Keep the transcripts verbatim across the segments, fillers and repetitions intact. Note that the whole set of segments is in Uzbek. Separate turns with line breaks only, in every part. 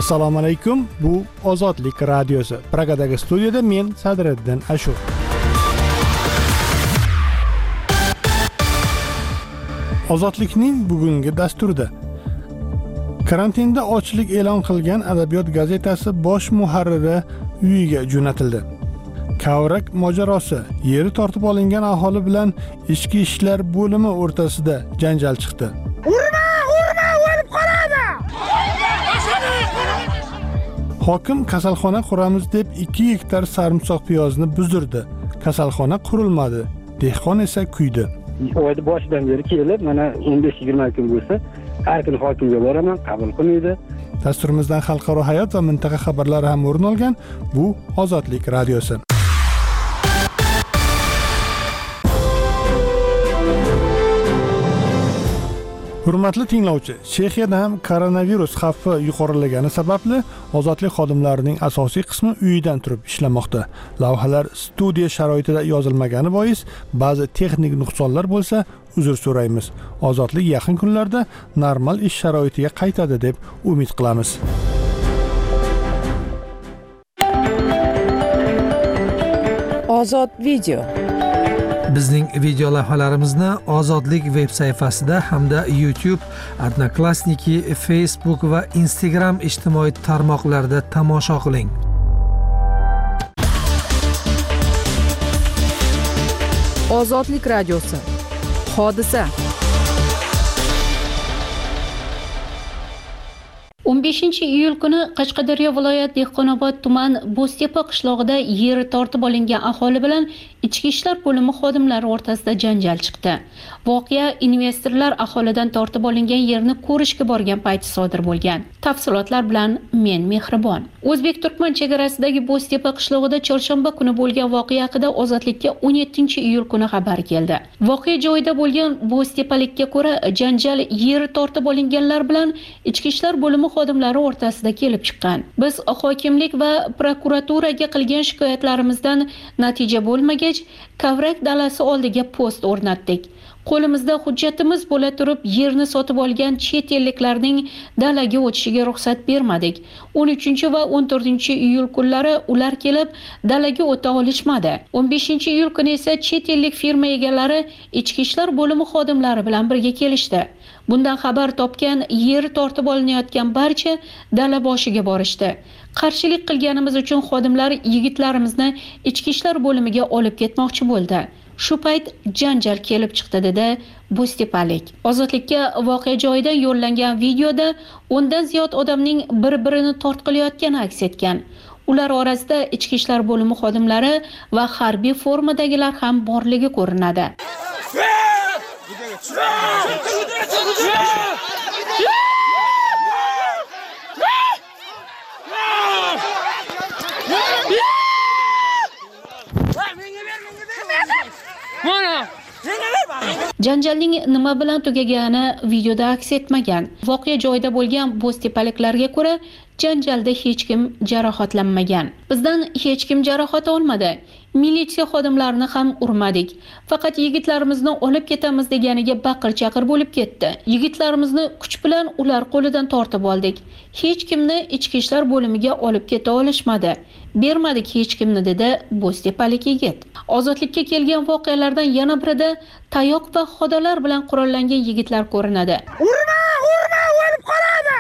Assalomu alaykum. Bu Ozodlik radiosi. Pragadagi studiyada men Sadriddin Ashur. Ozodlikning bugungi dasturida karantinda ochlik e'lon qilgan Adabiyot gazetasi bosh muharriri uyiga jo'natildi. Kavrak mojarosi, yeri tortib olingan aholi bilan ichki ishlar bo'limi o'rtasida janjal chiqdi.
Urma, urma, o'lib qoladi.
Hokim kasalxona quramiz deb ikki gektar sarimsoq piyozni buzdirdi. Kasalxona qurilmadi. Dehqon esa kuydi.
Oyda boshidan beri kelib, mana o'n besh yigirma kun bo'lsa, har kuni hokimga boraman, qabul qilmaydi.
Dasturimizdan xalqaro hayot va mintaqa xabarlari ham o'rin olgan. Bu Ozodlik radiosi. Hurmatli tinglovchi, Chexiyada ham koronavirus xavfi yuqorilagani sababli ozodlik xodimlarining asosiy qismi uyidan turib ishlamoqda. Lavhalar studiya sharoitida yozilmagani bois ba'zi texnik nuqsonlar bo'lsa, uzr so'raymiz. Ozodlik yaqin kunlarda normal ish sharoitiga qaytadi deb umid qilamiz.
Ozod video.
Bizning video lavhalarimizni Ozodlik veb sayfasida hamda YouTube, Odnoklassniki, Facebook va Instagram ijtimoiy tarmoqlarida tomosha qiling.
Ozodlik radiosi. Hodisa.
o'n beshinchi iyul kuni Qashqadaryo viloyat Dehqonobod tuman Bo'ztepa qishlog'ida yeri tortib olingan aholi bilan ichki ishlar bo'limi xodimlari o'rtasida janjal chiqdi. Voqea investorlar aholidan tortib olingan yerni ko'rishga borgan payti sodir bo'lgan. Tafsilotlar bilan men Mehribon. O'zbek-Turkman chegarasidagi Bo'ztepa qishlog'ida chorshanba kuni bo'lgan voqea haqida Ozodlikka o'n yettinchi iyul kuni xabar keldi. Voqea joyida bo'lgan Bo'ztepalikka ko'ra, janjal yeri tortib olinganlar bilan ichki ishlar bo'limi xodimlari o'rtasida kelib chiqqan. Biz hokimlik va prokuraturaga qilgan shikoyatlarimizdan natija bo'lmagach, Kavrak dalasi oldiga post o'rnatdik. Qo'limizda hujjatimiz bo'la turib, yerni sotib olgan chet elliklarning dalaga o'tishiga ruxsat bermadik. o'n uchinchi va o'n to'rtinchi iyul kunlari ular kelib dalaga o'ta olishmadi. o'n beshinchi iyul kuni esa chet ellik firma egalari ichki ishlar bo'limi xodimlari bilan birga kelishdi. Bundan xabar topgan yeri tortib olinayotgan barcha dala boshiga borishdi. Qarshilik qilganimiz uchun xodimlar yigitlarimizni ichki ishlar bo'limiga olib ketmoqchi bo'ldi. Shu payt janjal kelib chiqdi dedi Bo'ztepalik. Ozodlikka voqea joyidan yo'llangan videoda o'ndan ziyod odamning bir-birini tortqilayotgani aks etgan. Ular orasida ichki ishlar bo'limi xodimlari va harbiy formadagilar ham borligi ko'rinadi. Janjalning nima bilan tugagani videoda aks etmagan. Voqea joyida bo'lgan Bo'ztepaliklarga ko'ra, janjalda hech kim jarohatlanmagan. Bizdan hech kim jarohat olmadi. Militsiya xodimlarini ham urmadik. Faqat yigitlarimizni olib ketamiz deganiga baqir-chaqir bo'lib ketdi. Yigitlarimizni kuch bilan ular qo'lidan tortib oldik. Hech kimni ichki ishlar bo'limiga olib keta olishmadi. Bermadik hech kimni dedi Bo'ztepalik yigit. Ozodlikka kelgan voqealardan yana birida tayoq va xodalar bilan qurollangan yigitlar ko'rinadi.
Urma, urma, o'lib qoladi.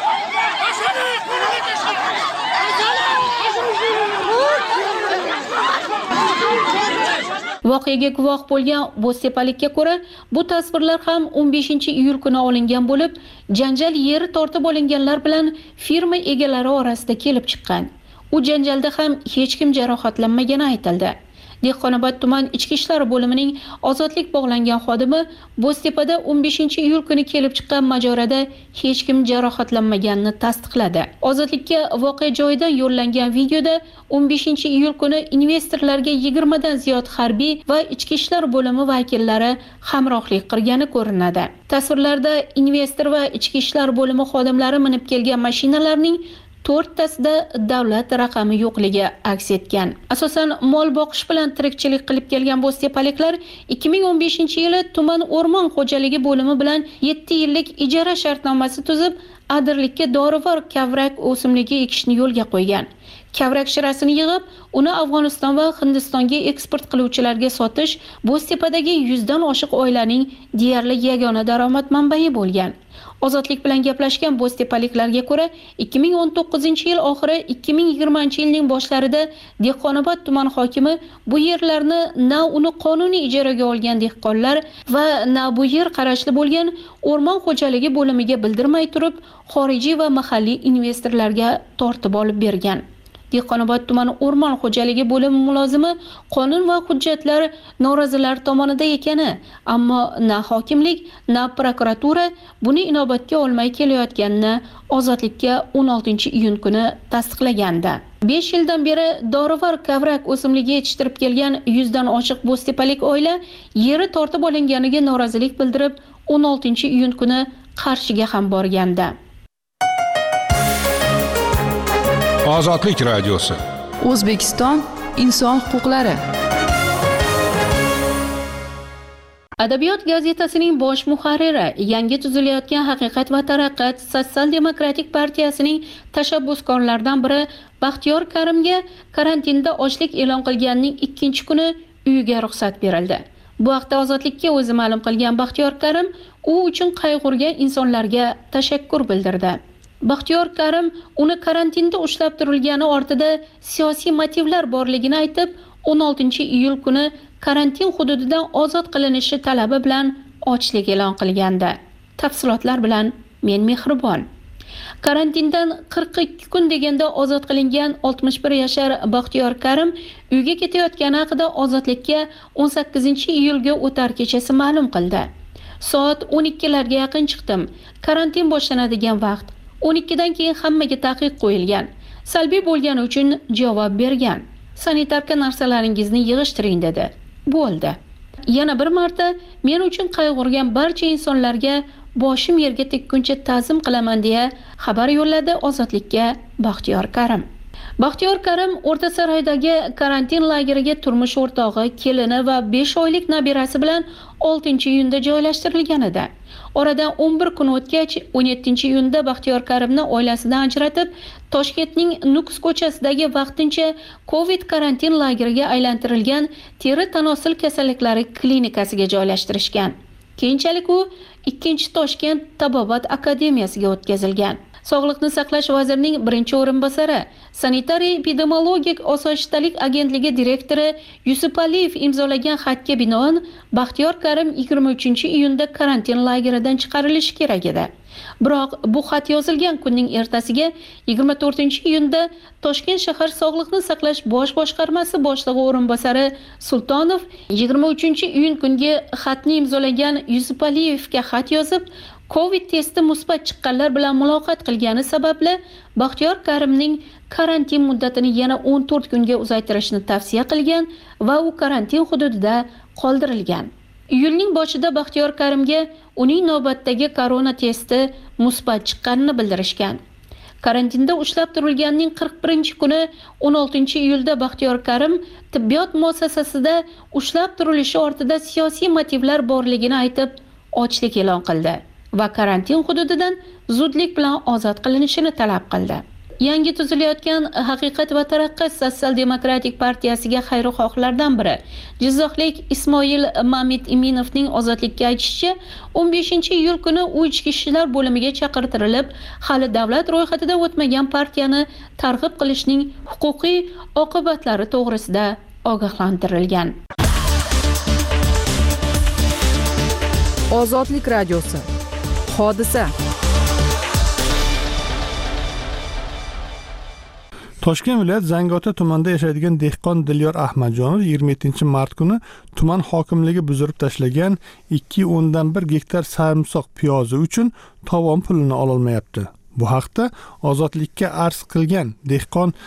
Voqeaga guvoh bo'lgan Bo'ztepalikka ko'ra, bu tasvirlar ham o'n beshinchi iyul kuni olingan bo'lib, janjal yeri tortib olinganlar bilan firma egalari orasida kelib chiqqan. U janjalda ham hech kim jarohatlanmagani aytildi. Dehqonobod tuman ichki ishlar bo'limining ozodlik bog'langan xodimi Bo'ztepada o'n beshinchi iyul kuni kelib chiqqan mojaroda hech kim jarohatlanmaganini tasdiqladi. Ozodlikka voqea joyidan yo'llangan videoda o'n beshinchi iyul kuni investorlarga yigirma dan ziyod harbiy va ichki ishlar bo'limi vakillari hamrohlik qilgani ko'rinadi. Tasvirlarda investor va ichki ishlar bo'limi xodimlari minib kelgan mashinalarning to'rttasida davlat raqami yo'qligi aks etgan. Asosan mol boqish bilan tirikchilik qilib kelgan bo'ztepaliklar ikki ming o'n beshinchi yili tuman o'rmon xo'jaligi bo'limi bilan yetti yillik ijara shartnomasi tuzib, adirlikka dorivor kavrak o'simligi ekishni yo'lga qo'ygan. Kavrak shirasini yig'ib, uni Afg'oniston va Hindistonga eksport qiluvchilarga sotish Bo'ztepadagi yuzdan oshiq oilaning deyarli yagona daromad manbai bo'lgan. Ozodlik bilan gaplashgan bo'ztepaliklarga ko'ra, ikki ming o'n to'qqizinchi yil oxiri ikki ming yigirmanchi yilning boshlarida Dehqonobod tuman hokimi bu yerlarni na uni qonuniy ijaraga olgan dehqonlar va na bu yer qarashli bo'lgan o'rmon xo'jaligi bo'limiga bildirmay turib, xorijiy va mahalliy investorlarga tortib olib bergan. Dehqonobod tumani o'rmon xo'jaligi bo'limi mulozimi qonun va hujjatlar norozilar tomonida ekani, ammo na hokimlik, na prokuratura buni inobatga olmay kelayotganini Ozodlikka o'n oltinchi iyun kuni tasdiqlagandi. besh yildan beri dorivor kavrak o'simligi yetishtirib kelgan yuzdan oshiq bo'ztepalik oila yeri tortib olinganiga norozilik bildirib, o'n oltinchi iyun kuni Qarshiga ham borgandi.
Ozodlik radiosi.
O'zbekiston inson huquqlari.
Adabiyot gazetasining bosh muharriri, yangi tuzilayotgan Haqiqat va taraqqiyot Sotsial-demokratik partiyasining tashabbuskorlaridan biri Baxtiyor Karimga karantinda ochlik e'lon qilganning ikkinchi kuni uyiga ruxsat berildi. Bu haqda Ozodlikka o'zi ma'lum qilgan Baxtiyor Karim u uchun qayg'urgan insonlarga tashakkur bildirdi. Baxtiyor Karim uni karantinda ushlab turilgani ortida siyosiy motivlar borligini aytib, o'n oltinchi iyul kuni karantin hududidan ozod qilinishi talabi bilan ochlik e'lon qilgandi. Tafsilotlar bilan men Mehribon. Karantindan qirq ikki kun deganda ozod qilingan oltmish bir yashar Baxtiyor Karim uyga ketayotgani haqida Ozodlikka o'n sakkizinchi iyulga o'tar kechasi ma'lum qildi. Soat o'n ikkilarga yaqin chiqdim. Karantin boshlanadigan vaqt. o'n ikkidan keyin hammaga taqiq qo'yilgan. Salbiy bo'lgani uchun javob bergan. Sanitarka narsalaringizni yig'ishtiring dedi. Bo'ldi. Yana bir marta men uchun qayg'urgan barcha insonlarga boshim yerga tekkuncha ta'zim qilaman deya xabar yo'lladi Ozodlikka Baxtiyor Karim. Baxtiyor Karim O'rtasaroydagi karantin lageriga turmush o'rtog'i, kelini va besh oylik nabirasi bilan oltinchi iyunda joylashtirilgan edi. Oradan o'n bir kun o'tgach, o'n yettinchi iyunda Baxtiyor Karimni oilasidan ajratib, Toshkentning Nukus ko'chasidagi vaqtincha Covid karantin lageriga aylantirilgan teri tanosil kasalliklari klinikasiga joylashtirishgan. Keyinchalik u ikkinchi Toshkent Tabobat akademiyasiga o'tkazilgan. Sog'liqni saqlash vazirining birinchi o'rinbosari, Sanitariya epidemiologik osoyishtalik agentligi direktori Yusupaliyev imzolagan xatga binoan Baxtiyor Karim yigirma uchinchi iyunda karantin lageridan chiqarilishi kerak edi. Biroq bu xat yozilgan kunning ertasiga yigirma to'rtinchi iyunda Toshkent shahar Sog'liqni saqlash bosh boshqarmasi boshlig'i o'rinbosari Sultonov yigirma uchinchi iyun kungi xatni imzolagan Yusupaliyevga xat yozib, Covid testi musbat chiqqanlar bilan muloqot qilgani sababli Baxtiyor Karimning karantin muddatini yana o'n to'rt kunga uzaytirishni tavsiya qilgan va u karantin hududida qoldirilgan. Iyulning boshida Baxtiyor Karimga uning navbatdagi korona testi musbat chiqqanini bildirishgan. Karantinda ushlab turilganning qirq birinchi kuni o'n oltinchi iyulda Baxtiyor Karim tibbiyot muassasasida ushlab turilishi ortida siyosiy motivlar borligini aytib, ochlik e'lon qildi va karantin hududidan zudlik bilan ozod qilinishini talab qildi. Yangi tuzilayotgan Haqiqat va taraqqiyot Sotsial-demokratik partiyasiga xayrixohlardan biri Jizzaxlik Ismoil Mamit Iminovning Ozodlikka aytishicha, o'n beshinchi iyul kuni u ichki ishlar bo'limiga chaqirtirilib, hali davlat ro'yxatida o'tmagan partiyani targ'ib qilishning huquqiy oqibatlari to'g'risida ogohlantirilgan.
Ozodlik radiosi. Hodisa.
Toshkent viloyat Zangiota tumanida yashaydigan dehqon Dilyor Ahmadjonov yigirma yettinchi mart kuni tuman hokimligi buzirib tashlagan ikki o'ndan bir gektar sarimsoq piyozi uchun tovon pulini ololmayapti. Bu haqda Ozodlikka arz qilgan dehqon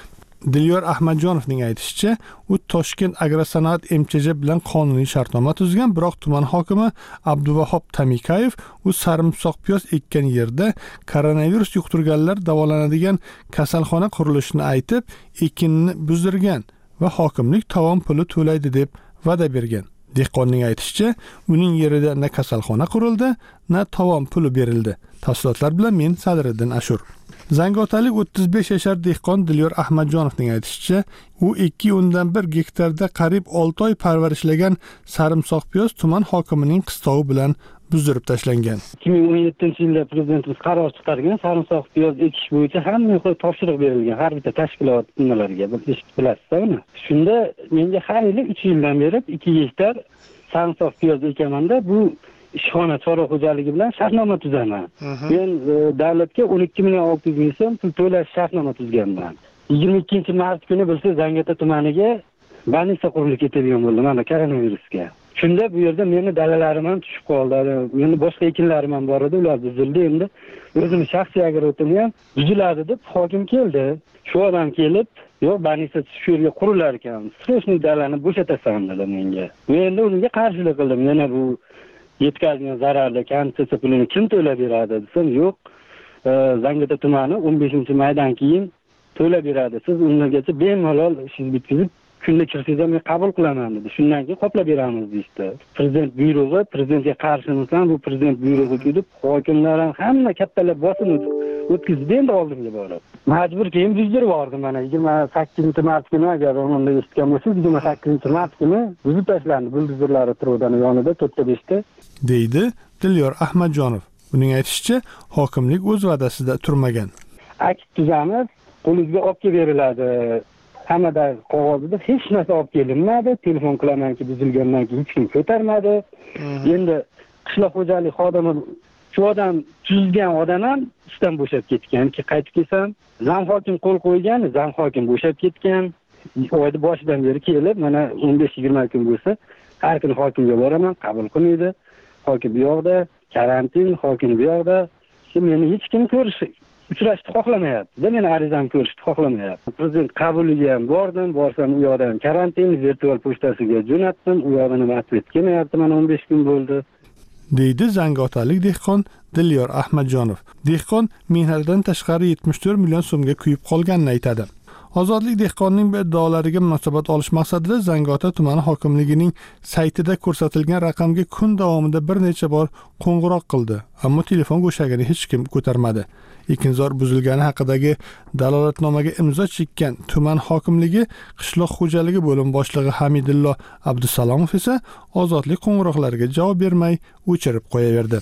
Dilyor Ahmadjonovning aytishicha, u Toshkent agrosanoat M Ch J bilan qonuniy shartnoma tuzgan, biroq tuman hokimi Abduvahob Tamikayev u sarimsoq piyoz ekkan yerda koronavirus yuqtirganlar davolanadigan kasalxona qurilishini aytib, ekinni buzdirgan va hokimlik tovon puli to'laydi deb va'da bergan. Dehqonning aytishicha, uning yerida na kasalxona qurildi, na tovon puli berildi. Tafsilotlar bilan men Sadriddin Ashur. Zangiotalik o'ttiz besh yashar dehqon Dilyor Ahmadjonovning aytishicha, u ikki o'ndan bir gektarda qariyb olti oy parvarishlagan sarimsoq piyoz tuman hokimining qistovi bilan buzdirib tashlangan.
ikki ming o'n yettinchi yilda prezidentimiz qaror chiqargan, sarimsoq piyoz ekish bo'yicha hamma topshiriq berilgan har bitta tashkilot nimalarga, bilasizlar uni. Shunda menga har yili uch yildan beri ikki gektar sarimsoq piyoz ekaman-da, bu ishxona chorva xo'jaligi bilan shartnoma tuzaman. Men e, davlatga o'n ikki million olti yuz ming so'm pul to'lash shartnoma tuzganman. yigirma ikkinchi mart kuni bilsa Zangiota tumaniga больница qurilib ketadigan bo'ldi mana koronavirusga. Shunda bu yerda meni dalalarim ham tushib qoldi. Meni boshqa ekinlarim ham bor edi, ular buzildi. Endi o'zimning shaxsiy agrotomim ham buziladi deb hokim keldi. Shu odam kelib, yo'q, больница shu yerga qurilar ekan. Sirishni dalani bo'shatasan dedi menga. Men endi unga qarshilik qildim. Yana bu yetkazgan zararli konstitutsiya pulini kim to'lab beradi desam, yo'q, Zangiota tumani o'n beshinchi maydan keyin to'lab beradi. Siz ungacha bemalol ishingizni bitkazib kunda kirsangiz men qabul qilaman dedi. Shundan keyin qoplab beramiz deydi. Prezident buyrug'i, prezidentga qarshimisan, bu prezident buyrug'i deb hokimlar ham hamma kattalar bosim o'tkazdi endi oldimga borib. Majbur keyin buzdirib yubordim mana yigirma sakkizinchi mart kuni, agar unda eshitgan bo'lsangiz, yigirma sakkizinchi mart kuni buzib tashlandi buldozerlar turuvdan yonida to'rtta beshta,
deydi Dilyor Ahmadjonov. Uning aytishicha, hokimlik o'z va'dasida turmagan.
Akt tuzamiz qo'lingizga olib kelib beriladi. Hammada qog'ozida hech narsa olib kelinmadi. Telefon qilamanki, buzilgandan keyin hech kim ko'tarmadi. Endi qishloq xo'jalik xodimi shu odam tuzgan odam ham ishdan bo'shab ketgan. Ki qaytib kelsam, zam hokim qo'l qo'ygan, zam hokim bo'shab ketgan. Oyda boshidan beri kelib, mana o'n besh yigirma kun bo'lsa, har kuni hokimga boraman, qabul qilmaydi. Hokim bu yoqda, karantin, hokim bu yoqda. Meni hech kim ko'rish uchrashni xohlamayapti. Meni arizamni ko'rishni xohlamayapti. Prezident qabuliga ham bordim, borsam u yoqdan karantin virtual pochtasiga jo'natdim. U yoqdan ham atvet kelmayapti, mana o'n besh kun bo'ldi,
deydi zangiotalik dehqon Dilyor Ahmadjonov. Dehqon mehnatidan tashqari yetmish to'rt million so'mga kuyib qolganini aytadi. Ozodlik dehqonning bu iddaolariga munosabat olish maqsadida Zangiota tumani hokimligining saytida ko'rsatilgan raqamga kun davomida bir necha bor qo'ng'iroq qildi, ammo telefon go'shagini hech kim ko'tarmadi. Ekinzor buzilgani haqidagi dalolatnomaga imzo chekkan tuman hokimligi qishloq xo'jaligi bo'lim boshlig'i Hamidullo Abdusalomov esa ozodlik qo'ng'iroqlariga javob bermay o'chirib qo'yaverdi.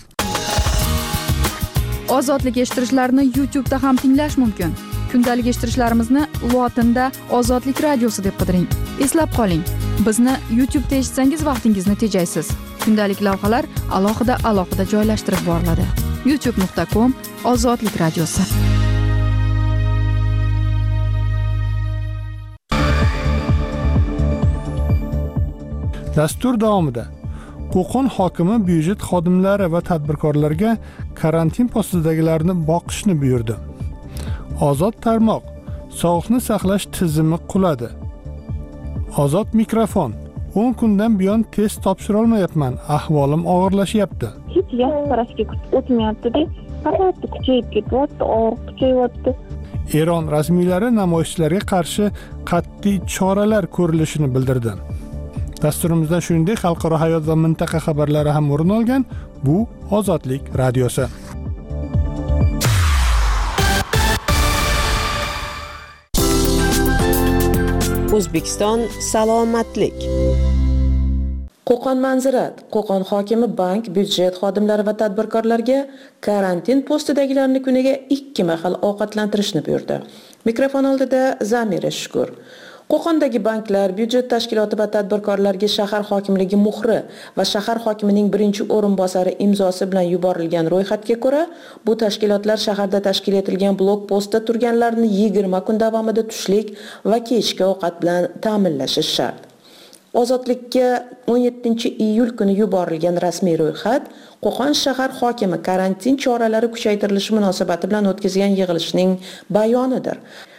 Ozodlik eshittirishlarni YouTube da ham tinglash mumkin. Kundalik eshittirishlarimizni lotinda Ozodlik radiosi deb qidiring. Eslab qoling, bizni YouTube da eshitsangiz vaqtingizni tejaysiz. Kundalik lavhalar alohida alohida joylashtirib boriladi. youtube nuqta com Ozodlik radiosi.
Dastur davomida Qo'qon hokimi byudjet xodimlari va tadbirkorlarga karantin postidagilarni boqishni buyurdi. Ozod tarmoq sog'liqni saqlash tizimi quladi. Ozod mikrofon o'n kundan buyon test topshira olmayapman, ahvolim og'irlashyapti.
Hech yaxshi qarashga o'tmayapti-da, faqat kuchayib ketyapti, og'riq kuchayyapti.
Eron rasmiylari namoyishchilarga qarshi qat'iy choralar ko'rilishini bildirdi. Dasturimizda shuningdek xalqaro hayot va mintaqa xabarlari ham o'rin olgan. Bu Ozodlik radiosi.
O'zbekiston salomatlik.
Qo'qon Manzirat, Qo'qon hokimi bank, byudjet xodimlari va tadbirkorlarga karantin postidagilarni kuniga ikki mahal ovqatlantirishni buyurdi. Mikrofon oldida Zamira Shukur. Qo'qondagi banklar, byudjet tashkiloti va tadbirkorlarga shahar hokimligi muhri va shahar hokimining birinchi o'rinbosari imzosi bilan yuborilgan ro'yxatga ko'ra, bu tashkilotlar shaharda tashkil etilgan blok postda turganlarni yigirma kun davomida tushlik va kechki ovqat bilan ta'minlashi shart. Ozodlikka o'n yettinchi iyul kuni yuborilgan rasmiy ro'yxat Qo'qon shahar hokimi karantin choralari kuchaytirilishi munosabati bilan o'tkazgan yig'ilishning bayonidir.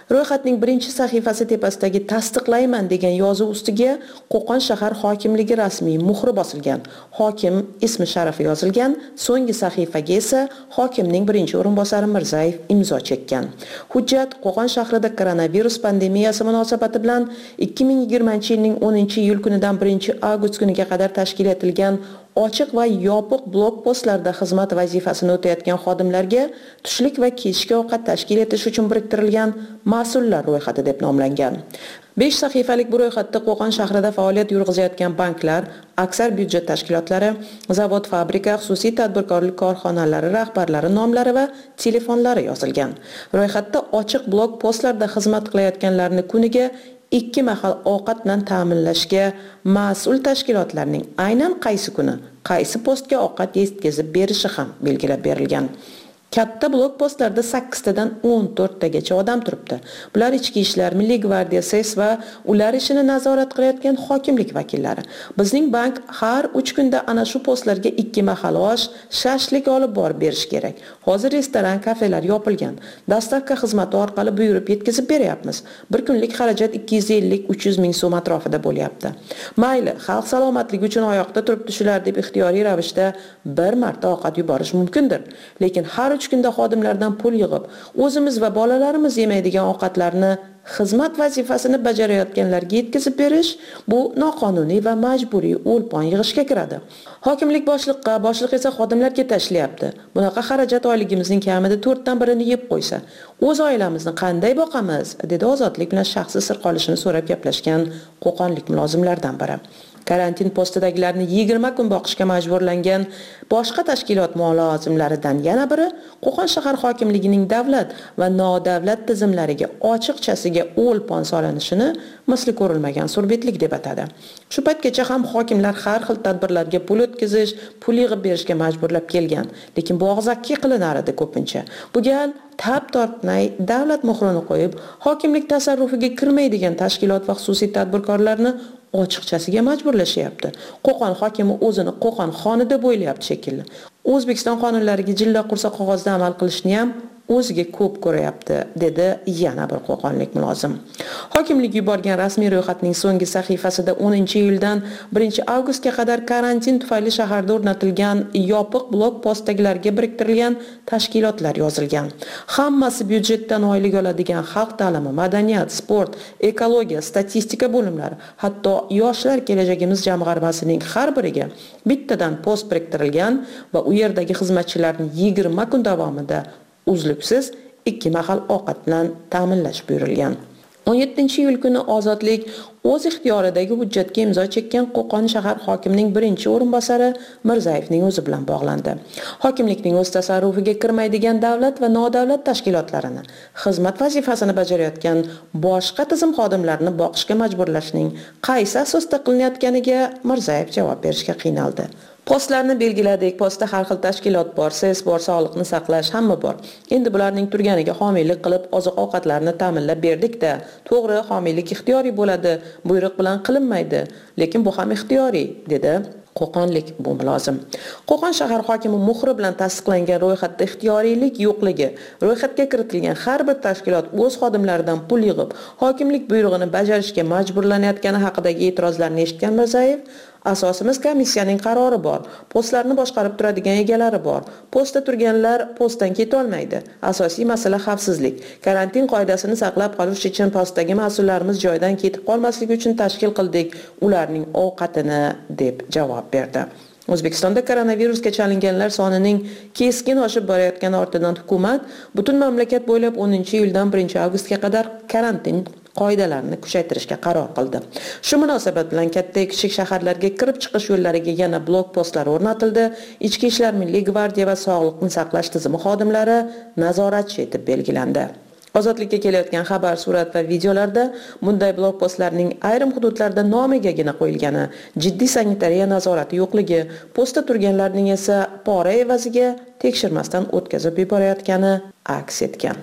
Ro'yxatning birinchi sahifasi tepasidagi tasdiqlayman degan yozuv ustiga Qo'qon shahar hokimligi rasmiy muhri bosilgan. Hokim ismi sharafi yozilgan, so'nggi sahifaga esa hokimning birinchi o'rinbosari Mirzayev imzo chekkan. Hujjat Qo'qon shahrida koronavirus pandemiyasi munosabati bilan ikki ming yigirmanchi yilning o'ninchi iyul kunidan birinchi avgust kuniga qadar tashkil etilgan ochiq va yopiq blok postlarda xizmat vazifasini o'tayotgan xodimlarga tushlik va kechki ovqat tashkil etish uchun biriktirilgan mas'ullar ro'yxati deb nomlangan. besh sahifalik bu ro'yxatda Qo'qon shahrida faoliyat yurg'izayotgan banklar, aksar byudjet tashkilotlari, zavod, fabrika, xususiy tadbirkorlik korxonalari rahbarlari nomlari va telefonlari yozilgan. Ro'yxatda ochiq blok postlarda xizmat qilayotganlarni kuniga ikki mahal ovqat bilan ta'minlashga mas'ul tashkilotlarning aynan qaysi kuni, qaysi postga ovqat yetkazib berishi ham belgilab berilgan. Katta blok postlarda sakkiztadan o'n to'rttagacha odam turibdi. Bular ichki ishlar, Milliy gvardiya, S E S va ular ishini nazorat qilayotgan hokimlik vakillari. Bizning bank har uch kunda ana shu postlarga ikki mahal osh, shashlik olib borib berish kerak. Hozir restoran, kafelar yopilgan. Dastavka xizmati orqali buyurib yetkazib beryapmiz. Bir kunlik xarajat ikki yuz ellik uch yuz ming so'm atrofida bo'lyapti. Mayli, xalq salomatligi uchun oyoqda turibdi shular deb ixtiyoriy ravishda bir marta ovqat yuborish mumkindir. Lekin har uch kunda xodimlardan pul yig'ib, o'zimiz va bolalarimiz yemaydigan ovqatlarni xizmat vazifasini bajarayotganlarga yetkazib berish bu noqonuniy va majburiy o'lpon yig'ishga kiradi. Hokimlik boshliqqa, boshliq esa xodimlarga tashlayapti. Bunaqa xarajat oyligimizning kamida to'rtdan birini yeb qo'ysa, o'z oilamizni qanday boqamiz, dedi ozodlik bilan shaxsiy sir qolishini so'rab gaplashgan qo'qonlik mulozimlardan biri. Karantin postidagilarni yigirma kun boqishga majburlangan boshqa tashkilot mulozimlaridan yana biri Qo'qon shahar hokimligining davlat va nodavlat tizimlariga ochiqchasiga o'lpon solinishini misli ko'rilmagan surbetlik deb atadi. Shu paytgacha ham hokimlar har xil tadbirlarga pul o'tkazish, pul yig'ib berishga majburlab kelgan, lekin bu og'zaki qilinar edi ko'pincha. Bu gal tab tortmay davlat muhrini qo'yib, hokimlik tasarrufiga kirmaydigan tashkilot va xususiy tadbirkorlarni ochiqchasiga majburlashyapti. Qo'qon hokimi o'zini Qo'qon xoni deb o'ylayapti shekilli. O'zbekiston qonunlariga jilla qursa qog'ozda amal qilishni ham o'ziga ko'p ko'rayapti, dedi yana bir qo'qonlik mulozim. Hokimlik yuborgan rasmiy ro'yxatning so'nggi sahifasida o'ninchi iyuldan birinchi avgustga qadar karantin tufayli shaharda o'rnatilgan yopiq blok postdagilarga biriktirilgan tashkilotlar yozilgan. Hammasi byudjetdan oylik oladigan xalq ta'limi, madaniyat, sport, ekologiya, statistika bo'limlari, hatto yoshlar kelajagimiz jamg'armasining har biriga bittadan post biriktirilgan va u yerdagi xizmatchilarni yigirma kun davomida uzluksiz ikki mahal ovqat bilan ta'minlash buyurilgan. o'n yettinchi iyul kuni Ozodlik o'z ixtiyoridagi hujjatga imzo chekkan Qo'qon shahar hokimining birinchi o'rinbosari Mirzayevning o'zi bilan bog'landi. Hokimlikning o'z tasarrufiga kirmaydigan davlat va nodavlat tashkilotlarini, xizmat vazifasini bajarayotgan boshqa tizim xodimlarini boqishga majburlashning qaysi asosda qilinayotganiga Mirzayev javob berishga qiynaldi. Postlarni belgiladik, postda har xil tashkilot bor, S E S bor, sog'liqni saqlash hamma bor. Endi bularning turganiga homiylik qilib oziq-ovqatlarni ta'minlab berdik-da. To'g'ri, homiylik ixtiyoriy bo'ladi, buyruq bilan qilinmaydi, lekin bu ham ixtiyoriy, dedi qo'qonlik bu mulozim. Qo'qon shahar hokimi muhri bilan tasdiqlangan ro'yxatda ixtiyoriylik yo'qligi, ro'yxatga kiritilgan har bir tashkilot o'z xodimlaridan pul yig'ib, hokimlik buyrug'ini bajarishga majburlanayotgani haqidagi e'tirozlarni eshitgan Mirzayev, asosimiz komissiyaning qarori bor. Postlarni boshqarib turadigan egalari bor. Postda turganlar postdan keta olmaydi. Asosiy masala xavfsizlik. Karantin qoidasini saqlab qolish uchun postdagi mas'ullarimiz joydan ketib qolmasligi uchun tashkil qildik ularning ovqatini, deb javob berdi. O'zbekistonda koronavirusga chalinganlar sonining keskin oshib borayotgani ortidan hukumat butun mamlakat bo'ylab o'ninchi iyuldan birinchi avgustga qadar karantin qoidalarini kuchaytirishga qaror qildi. Shu munosabat bilan katta kichik shaharlarga kirib chiqish yo'llariga yana blok postlar o'rnatildi. Ichki ishlar, Milliy gvardiya va sog'liqni saqlash tizimi xodimlari nazoratchi etib belgilandi. Ozodlikka kelayotgan xabar, surat va videolarda bunday blok postlarning ayrim hududlarda nomigagina qo'yilgani, jiddiy sanitariya nazorati yo'qligi, postda turganlarning esa pora evaziga tekshirmasdan o'tkazib yuborayotgani aks etgan.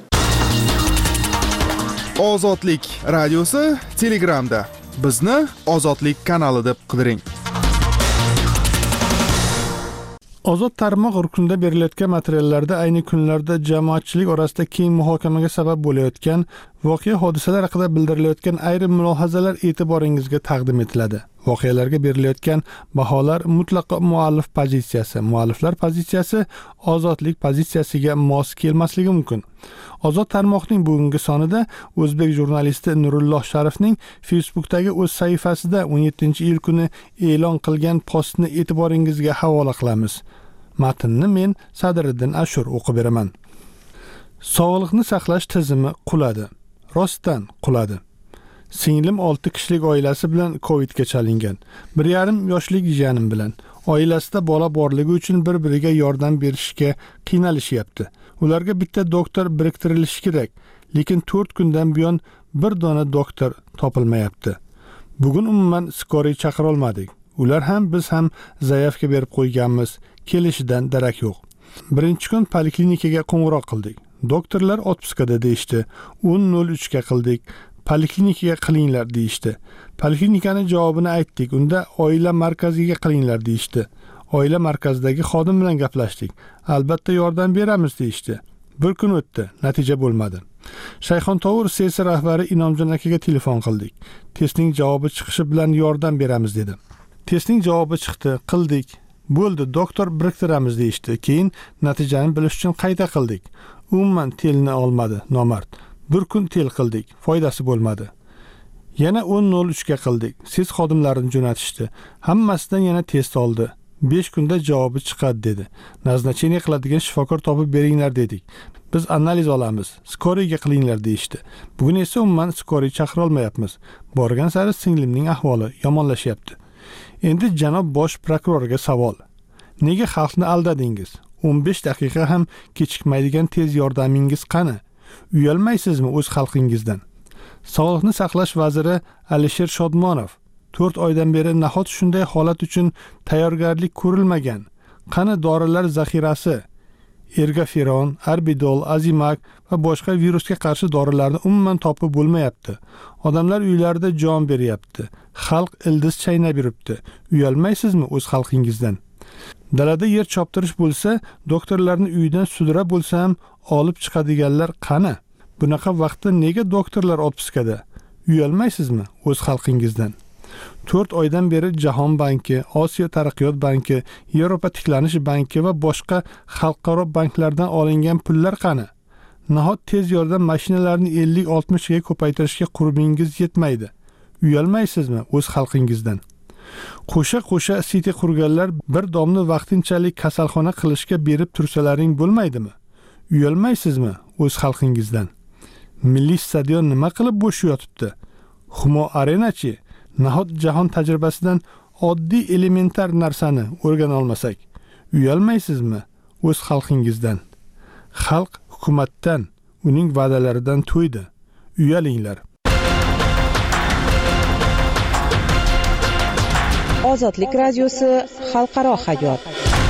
Ozodlik radiosi Telegramda. Bizni Ozodlik kanali deb qidiring.
Ozod tarmoq ruknida berilayotgan materiallarda ayni kunlarda jamoatchilik orasida keng muhokamaga sabab bo'layotgan Voqea hodisalar haqida bildirilayotgan ayrim mulohazalar e'tiboringizga taqdim etiladi. Voqealarga berilayotgan baholar mutlaqo muallif pozitsiyasi, mualliflar pozitsiyasi ozodlik pozitsiyasiga mos kelmasligi mumkin. Ozod tarmoqning bugungi sonida o'zbek jurnalisti Nurulloh Sharifning Facebookdagi o'z sahifasida o'n yettinchi iyul kuni e'lon qilgan postni e'tiboringizga havola qilamiz. Matnni men Sadriddin Ashur o'qib beraman. Sog'liqni saqlash tizimi quladi. Rostdan quladi. Singlim olti kishilik oilasi bilan Covid ga chalingan. bir yarim yoshlik jiyanim bilan oilasida bola borligi uchun bir-biriga yordam berishga qiynalishyapti. Ularga bitta doktor biriktirilishi kerak, lekin to'rt kundan buyon bir dona doktor topilmayapti. Bugun umuman skoriy chaqira olmadik. Ular ham biz ham zaявka berib qo'yganmiz, kelishidan darak yo'q. Birinchi kun poliklinikaga qo'ng'iroq qildik. Doktorlar otpuskada deyishdi. o'n nol uch ga qildik. Poliklinikaga qilinglar deyishdi. Poliklinikani javobini aytdik. Unda oila markaziga qilinglar deyishdi. Oila markazidagi xodim bilan gaplashdik. Albatta yordam beramiz deyishdi. Bir kun o'tdi, natija bo'lmadi. Shayxontovur S S rahbari Inomjon akaga telefon qildik. Testning javobi chiqishi bilan yordam beramiz dedi. Testning javobi chiqdi, qildik. Bo'ldi, doktor biriktiramiz deyishdi. Keyin natijani bilish uchun qayta qildik. Umuman telni olmadi, nomard. Bir kun tel qildik, foydasi bo'lmadi. Yana o'n nol uch ga qildik. Siz xodimlarini jo'natishdi. Hammasidan yana test oldi. besh kunda javobi chiqadi dedi. Naznacheniya qiladigan shifokor topib beringlar dedik. Biz analiz olamiz, skoriyga qilinglar deyishdi. Bugun esa umuman skoriy chaqira olmayapmiz. Borgan sari singlimning ahvoli yomonlashyapti. Endi janob bosh prokurorga savol. Nega xalqni aldadingiz? o'n besh daqiqa ham kechikmaydigan tez yordamingiz qani? Uyalmaysizmi o'z xalqingizdan? Sog'liqni saqlash vaziri Alisher Shodmonov to'rt oydan beri nahot shunday holat uchun tayyorgarlik ko'rilmagan? Qani dorilar zaxirasi? Ergaferon, Arbidol, Azimak va boshqa virusga qarshi dorilarni umuman topib bo'lmayapti. Odamlar uylarida jon beryapti. Xalq ildiz chaynab yuribdi. Uyalmaysizmi o'z xalqingizdan? Dalada yer choptirish bo'lsa, doktorlarni uydan sudra bo'lsa ham olib chiqadiganlar qani? Bunaqa vaqtda nega doktorlar otpuskada? Uyalmaysizmi o'z xalqingizdan? to'rt oydan beri Jahon banki, Osiyo taraqqiyot banki, Yevropa tiklanish banki va boshqa xalqaro banklardan olingan pullar qani? Nahot tez yordam mashinalarini ellik oltmish ga ko'paytirishga qurbingiz yetmaydi? Uyalmaysizmi o'z xalqingizdan? Qo'sha-qo'sha siti qurganlar bir domni vaqtinchalik kasalxona qilishga berib tursalaring bo'lmaydimi? Uyalmaysizmi o'z xalqingizdan? Milliy stadion nima qilib bo'sh yotibdi? Humo Arenachi nahot jahon tajribasidan oddiy elementar narsani o'rgana olmasak? Uyalmaysizmi o'z xalqingizdan? Xalq hukumatdan, uning va'dalaridan to'ydi. Uyalinglar.
Ozodlik radiosi xalqaro hayot.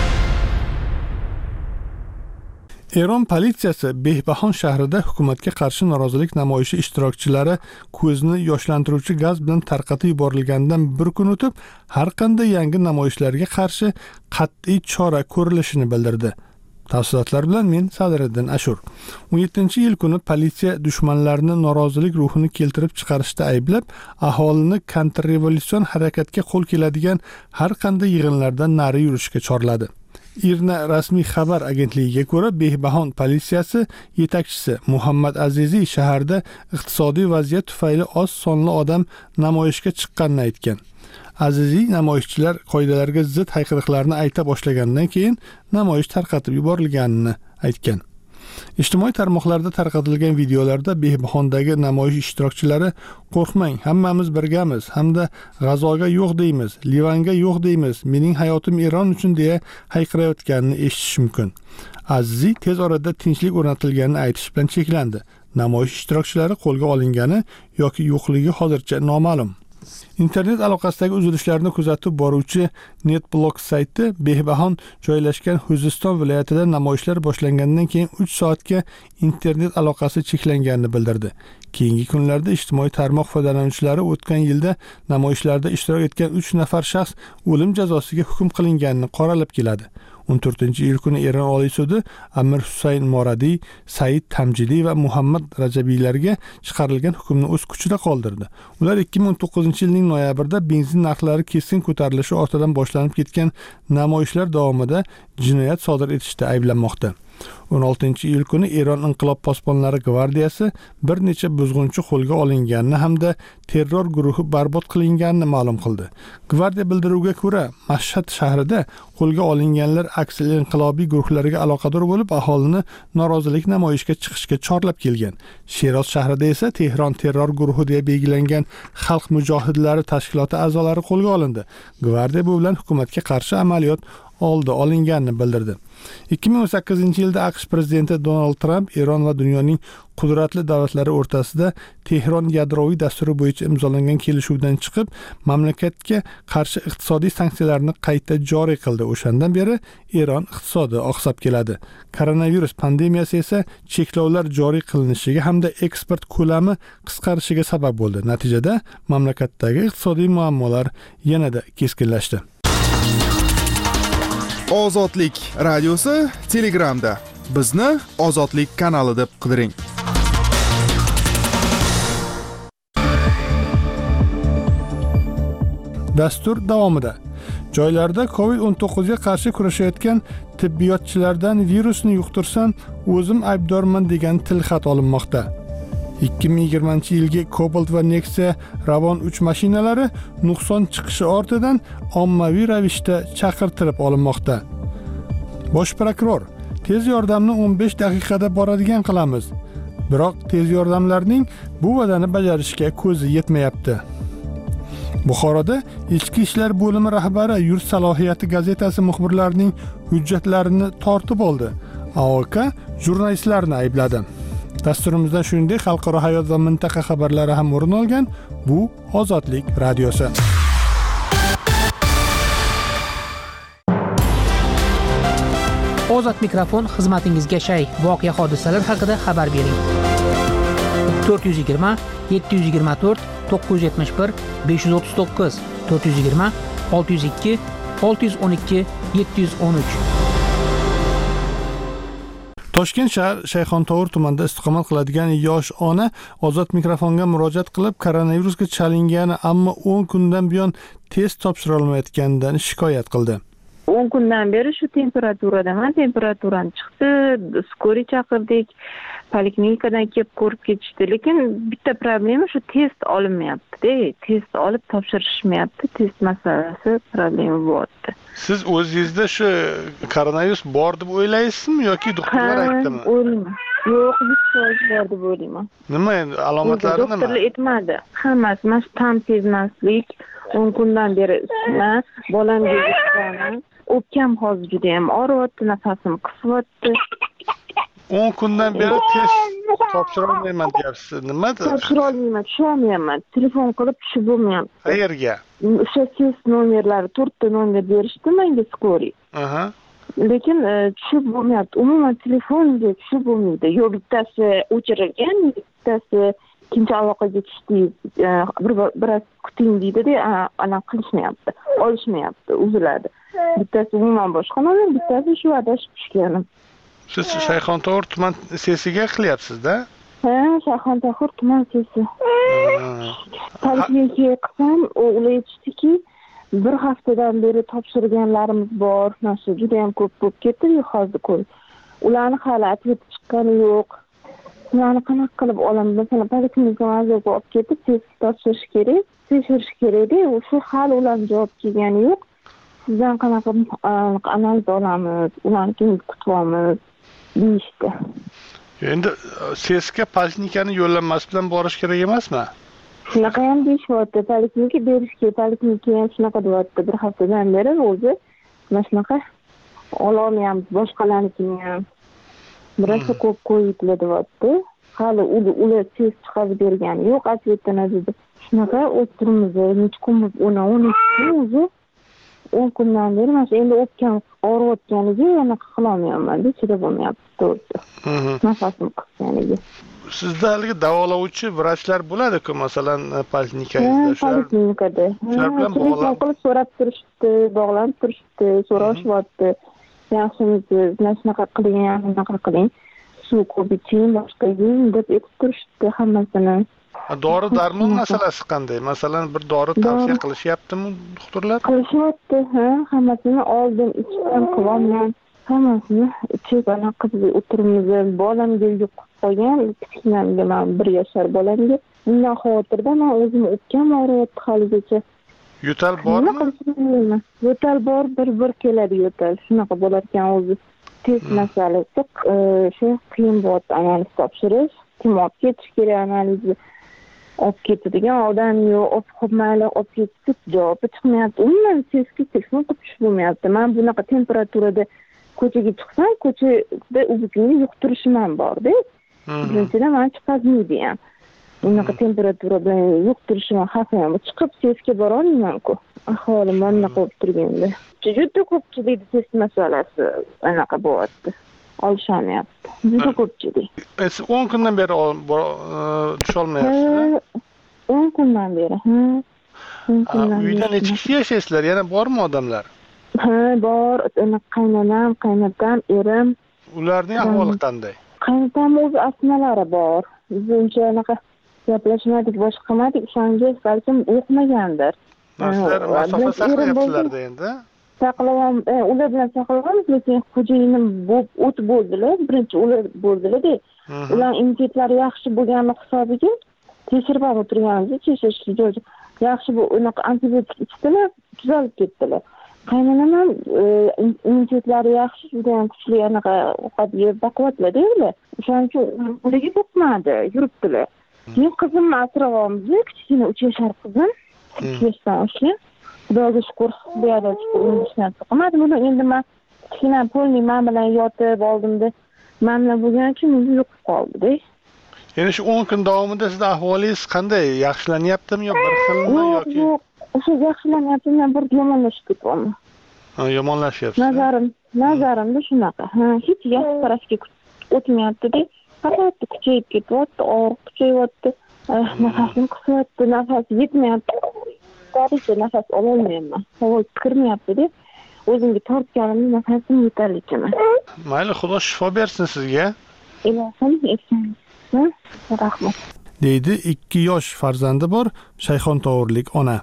Eron politsiyasi Behbahon shahrida hukumatga qarshi norozilik namoyishi ishtirokchilari ko'zni yoshlantiruvchi gaz bilan tarqatib yuborilganidan bir kun o'tib, har qanday yangi namoyishlarga qarshi qat'iy chora ko'rilishini bildirdi. Tafsilotlar bilan men Sadriddin Ashur. o'n yettinchi iyul kuni politsiya dushmanlarni norozilik ruhini keltirib chiqarishda ayblab, aholini kontrrevolyutsion harakatga qo'l keladigan har qanday yig'inlardan nari yurishga chorladi. Irna rasmiy xabar agentligiga ko'ra, Behbahon politsiyasi yetakchisi Muhammad Aziziy shaharda iqtisodiy vaziyat tufayli oz sonli odam namoyishga chiqqanini aytgan. Aziziy namoyishchilar qoidalarga zid hayqiriqlarni ayta boshlagandan keyin namoyish tarqatib yuborilganini aytgan. Ijtimoiy tarmoqlarda tarqatilgan videolarda Behbahondagi namoyish ishtirokchilari qo'rqmang, hammamiz birgamiz hamda G'azoga yo'q deymiz, Livanga yo'q deymiz, mening hayotim Eron uchun deya hayqirayotganini eshitish mumkin. Aziziy tez orada tinchlik o'rnatilganini aytish bilan cheklandi. Namoyish ishtirokchilari qo'lga olingani yoki yo'qligi hozircha noma'lum. Internet aloqasidagi uzilishlarni kuzatib boruvchi NetBlock sayti Behbahon joylashgan Xuzeston viloyatida namoyishlar boshlangandan keyin uch soatga internet aloqasi cheklanganini bildirdi. Keyingi kunlarda ijtimoiy tarmoq foydalanuvchilari o'tgan yilda namoyishlarda ishtirok etgan uch nafar shaxs o'lim jazosiga hukm qilinganini qoralab keladi. o'n to'rtinchi iyul kuni Eron Oliy sudi Amir Husayn Moradiy, Said Tamjidi va Muhammad Rajabiylarga chiqarilgan hukmni o'z kuchida qoldirdi. Ular ikki ming o'n to'qqizinchi yilning noyabrida benzin narxlari keskin ko'tarilishi ortidan boshlanib ketgan namoyishlar davomida jinoyat sodir etishda ayblanmoqda. o'n oltinchi iyul kuni Eron Inqilob posbonlari gvardiyasi bir necha buzg'unchi qo'lga olinganini hamda terror guruhi barbod qilinganini ma'lum qildi. Gvardiya bildiruviga ko'ra, Mashhad shahrida qo'lga olinganlar aksil inqilobiy guruhlarga aloqador bo'lib, aholini norozilik namoyishga chiqishga chorlab kelgan. Sheroz shahrida esa Tehron terror guruhi deb belgilangan xalq mujohidlari tashkiloti a'zolari qo'lga olindi. Gvardiya bu bilan hukumatga qarshi amaliyot oldi olinganini bildirdi. ikki ming o'n sakkizinchi yilda AQSh prezidenti Donald Trump Eron va dunyoning qudratli davlatlari o'rtasida Tehron yadroviy dasturi bo'yicha imzolangan kelishuvdan chiqib, mamlakatga qarshi iqtisodiy sanksiyalarni qayta joriy qildi. O'shandan beri Eron iqtisodi oqsab keladi. Koronavirus pandemiyasi esa cheklovlar joriy qilinishiga hamda eksport ko'lami qisqarishiga sabab bo'ldi. Natijada mamlakatdagi iqtisodiy muammolar yanada keskinlashdi.
Ozodlik radiosi Telegramda. Bizni Ozodlik kanali deb qidiring.
Dastur davomida joylarda covid o'n to'qqiz ga qarshi kurashayotgan tibbiyotchilardan virusni yuqtirsam o'zim aybdorman degan tilxat olinmoqda. ikki ming yigirmanchi yilgi Cobalt va Nexia Ravon uch mashinalari nuqson chiqishi ortidan ommaviy ravishda chaqirtirib olinmoqda. Bosh prokuror: tez yordamni o'n besh daqiqada boradigan qilamiz. Biroq tez yordamlarning bu va'dani bajarishga ko'zi yetmayapti. Buxoroda Ichki ishlar bo'limi rahbari Yurt salohiyati gazetasi muxbirlarining hujjatlarini tortib oldi. A O K jurnalistlarni aybladi. Dasturimizda shuningdek xalqaro hayot va mintaqa xabarlari ham o'rin olgan. Bu Ozodlik radiosi.
Ozod mikrofon xizmatingizga shay. Voqea hodisalar haqida xabar bering. to'rt yuz yigirma yetti yuz yigirma to'rt to'qqiz yuz yetmish bir besh yuz o'ttiz to'qqiz to'rt yuz yigirma olti yuz ikki olti yuz o'n ikki yetti yuz o'n uch.
Toshkent shahar Shayxontohur tumanida istiqomat qiladigan yosh ona Ozod mikrofonga murojaat qilib koronavirusga chalingani, ammo o'n kundan buyon test topshira olmayotganidan shikoyat qildi.
o'n kundan beri shu temperaturadaman, temperaturam chiqdi, skoriy chaqirdik, poliklinikadan kelib ko'rib ketishdi, lekin bitta problema shu test olinmayapti-da, test olib topshirishmayapti, test masalasi problema bo'lyapti.
Siz o'zingizda shu koronavirus bor deb o'ylaysizmi yoki doktorlar aytdimi?
O'ylayman. Yo'q, yuz foiz bor deb o'ylayman.
Nima endi alomatlari nima?
Doktorlar aytmadi. Hammasi mas tam sezmaslik, o'n kundan beri isitma, bolamga isitma. O'pkam hozir juda ham og'riyapti, nafasim qisyapti.
o'n kundan beri test topshira olmayman deyapsiz. Nimadir?
Topshira olmayman, tusholmayman. Telefon qilib tushib bo'lmayapti.
Qayerga?
O'sha test nomerlari to'rtta nomer berishdi menga skoriy.
Aha.
Lekin tushib bo'lmayapti. Umuman telefonga tushib bo'lmaydi. Yo, bittasi o'chirilgan, bittasi ikkinchi aloqaga tushdingiz, bir biroz kuting deydi-da, ana qilishmayapti, olishmayapti, uziladi. Bittasi umuman boshqa nomer, bittasi shu adashib tushganim.
Siz Shayxontohur tuman sesiga qilyapsiz-da?
Ha, Shayxontohur tuman sesi. Poliklinikaga qilsam, o'g'li aytishdiki, bir haftadan beri topshirganlarimiz bor, mana juda ham ko'p bo'lib ketdi, hozir ko'r. Ularni hali atvet chiqqani yo'q. Ularni qanaqa qilib olamiz? Masalan, poliklinika mazorga olib ketib, test topshirish kerak, tekshirish kerak-da, o'sha hali ularning javob kelgani yo'q. Sizdan qanaqa analiz olamiz, ularni kutamiz deyishdi.
Endi sesga poliklinikani yo'llanmasi bilan borish kerak emasmi?
Shunaqa ham deyishyapti, poliklinika berishga, poliklinika ham shunaqa deyapti, bir haftadan beri o'zi mana shunaqa ololmayapmiz, boshqalarnikini ham. Birasi ko'p qo'yibdi deyapti. Hali ular test chiqarib bergani yo'q, atvetdan dedi. Shunaqa o'tirimiz, necha kunmiz, o'n o'n ikki kun o'zi o'n kundan beri mana endi o'pkam og'riyotganiga yana qilolmayapman, chida bo'lmayapti to'g'risi. Nafasim qisganiga.
Sizda haligi davolovchi vrachlar bo'ladi-ku, masalan, poliklinikangizda
shular. Poliklinikada. Shular bilan bog'lanib qilib so'rab turishdi, bog'lanib turishdi, so'rashyapti. yaxshimisiz, mana shunaqa qiling, shunaqa qiling, suv ko'p iching, boshqa yeng deb aytib turishdi hammasini.
Dori darmon masalasi qanday? Masalan, bir dori tavsiya qilishyaptimi doktorlar?
Qilishyapti, ha, hammasini oldim, ichdim, qilolmam. Hammasini ichib anaqa qilib o'tiribmiz. Bolamga yuqib qolgan, kichkinamga, men bir yashar bolamga. Undan xavotirda men o'zim o'pkam og'riyapti haligacha.
Yo'tal bormi?
Yo'tal bor, bir-bir keladi yo'tal. Shunaqa bo'lar ekan o'zi. Test masalasi, shu qiyin bo'ldi analiz topshirish. Kim olib ketish kerak analizni? Olib ketadigan odam yo'q, olib qo'ymaylar, olib ketib javobi chiqmayapti. Umuman testga telefon qilib tushib bo'lmayapti. Men bunaqa temperaturada ko'chaga chiqsam, ko'chada o'zimni yuqtirishim ham bor-da. Birinchidan men chiqazmaydi ham. Bunaqa temperatura bilan yuqtirishim xavfim chiqib testga bora olmayman-ku. Aholim mana qo'yib turganda. Juda ko'pchilik test masalasi anaqa bo'lyapti. Olishmayapti. Juda ko'pchilik.
Siz o'n kundan beri tusha olmayapsizmi?
o'n kundan beri.
Uyda necha kishi yashaysizlar? Yana bormi odamlar?
Ha, bor. Qaynonam, qaynotam, erim.
Ularning ahvoli qanday?
Qaynotam o'z asmalari bor. Biz uncha anaqa gaplashmadik, boshqa qilmadik, ishongiz balkim o'qmagandir.
Sizlar masofa saqlayapsizlarda endi?
Saqlayam, ular bilan saqlayamiz, lekin xo'jayinim o't bo'ldilar, birinchi ular bo'ldilar-da. Ular immuniyetlari yaxshi bo'lgani hisobiga tekshirib o'tirganmiz, tekshirishga joy. Yaxshi bu unaqa antibiotik ichdilar, tuzalib ketdilar. Qaynonam ham immuniyetlari yaxshi, juda ham kuchli anaqa ovqat yeb baquvvatlar-da ular. O'shaning uchun ularga bo'lmadi, yuribdilar. Keyin qizimni asrayapmiz, kichkina uch yashar qizim. ikki yoshdan oshgan. Xudoga shukr, buyoqda ishni qilmadi. Buni endi men kichkina polniy men bilan yotib oldimda, men bilan bo'lgan uchun o'zi yo'qib qoldi-da.
Ya'ni shu o'n kun davomida sizning ahvolingiz qanday? Yaxshilanyaptimi yo bir xilmi yoki?
Yo'q, o'sha yaxshilanyapti, bir yomonlashib ketyapman.
Ha, yomonlashyapsiz.
Nazarim, nazarimda shunaqa. Ha, hech yaxshi tarafga o'tmayapti-da. Faqat kuchayib ketyapti, og'riq kuchayyapti. Nafasim qisyapti, nafas yetmayapti. To'g'ri, nafas ololmayman. Havo kirmayapti-da. O'zimga tortganimda nafasim yetarlicha emas.
Mayli, Xudo shifo bersin sizga.
Ilohim, aytsangiz. Rahmat.
Deydi ikki yosh farzandi bor shayxonto'g'irlik ona.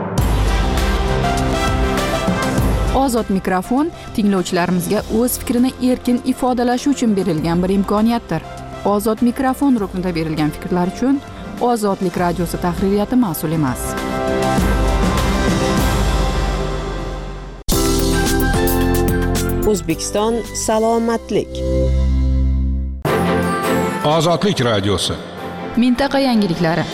Ozod mikrofon tinglovchilarimizga o'z fikrini erkin ifodalash uchun berilgan bir imkoniyatdir. Ozod mikrofon ruknida berilgan fikrlar uchun Ozodlik radiosi tahririyati mas'ul emas.
O'zbekiston salomatlik.
Ozodlik radiosi.
Mintaqa yangiliklari.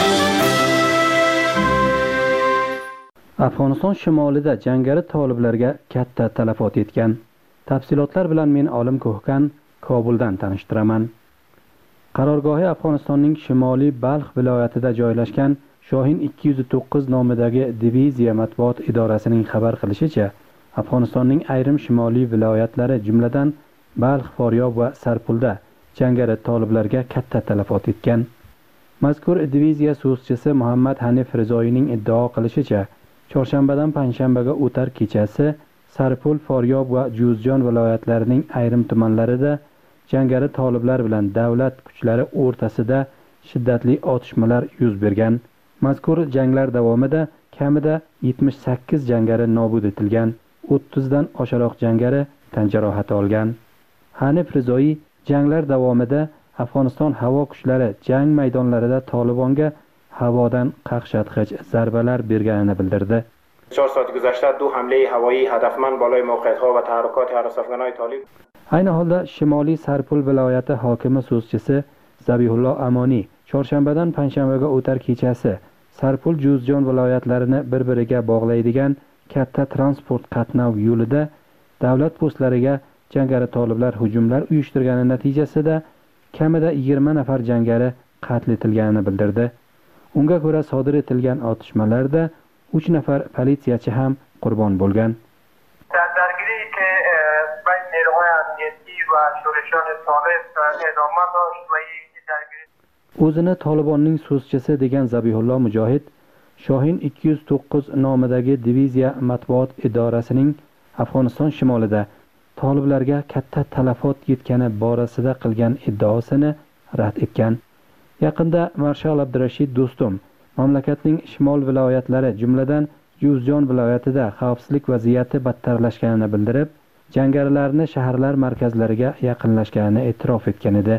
Afg'oniston shimolida jangari toliblarga katta talafot yetgan. Tafsilotlar bilan men Olim Ko'hkan Kobuldan tanishtiraman. Qarorgohi Afg'onistonning shimoliy Balx viloyatida joylashgan Shohin ikki yuz to'qqiz nomidagi diviziya matbuot idorasining xabar qilishicha, Afg'onistonning ayrim shimoliy viloyatlari jumladan Balx, Foryob va Sarpulda jangari toliblarga katta talafot yetgan. Mazkur diviziya so'zchisi Muhammad Hanif Rizoyning iddao qilishicha, chorshanbadan panshanbaga o'tar kechasi Sarpul, Foryob va Juzjon viloyatlarining ayrim tumanlarida jangari toliblar bilan davlat kuchlari o'rtasida shiddatli otishmalar yuz bergan. Mazkur janglar davomida kamida yetmish sakkiz jangari nobud etilgan, o'ttiz dan oshiqroq jangari tan jarohati olgan. Hanif Rizoyi janglar davomida Afg'oniston havo kuchlari jang maydonlarida Tolibonga havodan qaqshatqich zarbalar berganini bildirdi.
چهار ساعت گذشته دو حمله هوایی هدفمند بالای موقعیت‌ها و تحرکات حراس افغان‌های طالب.
Ayni holda Shimoliy Sarpul viloyati hokimi so'zchisi Zabihullo Amoni chorshanbadan panshanbaga o'tar kechasi Sarpul, Juzjon viloyatlarini bir-biriga bog'laydigan katta transport qatnov yo'lida davlat postlariga jangari toliblar hujumlar uyushtirgani natijasida kamida yigirma nafar jangari qatl etilganini bildirdi. Unga ko'ra sodir etilgan otishmalarda uch nafar politsiyachi ham qurbon bo'lgan.
درگیری که بین نیروهای امنیتی و شورشیان طالب ادامه داشت و این درگیری
o'zini Tolibonning so'zchisi degan Zabihullo Mujohid Shohin ikki yuz to'qqiz nomidagi diviziya matbuot idorasining Afg'oniston shimolida toliblarga katta talafot yetgani borasida qilgan iddaosini rad etgan. Yaqinda marshal Abdurashid Do'stum mamlakatning shimol viloyatlari, jumladan Juzjon viloyatida xavfsizlik vaziyati battarlashganini bildirib, jangarilarni shaharlar markazlariga yaqinlashganini e'tirof etgan edi.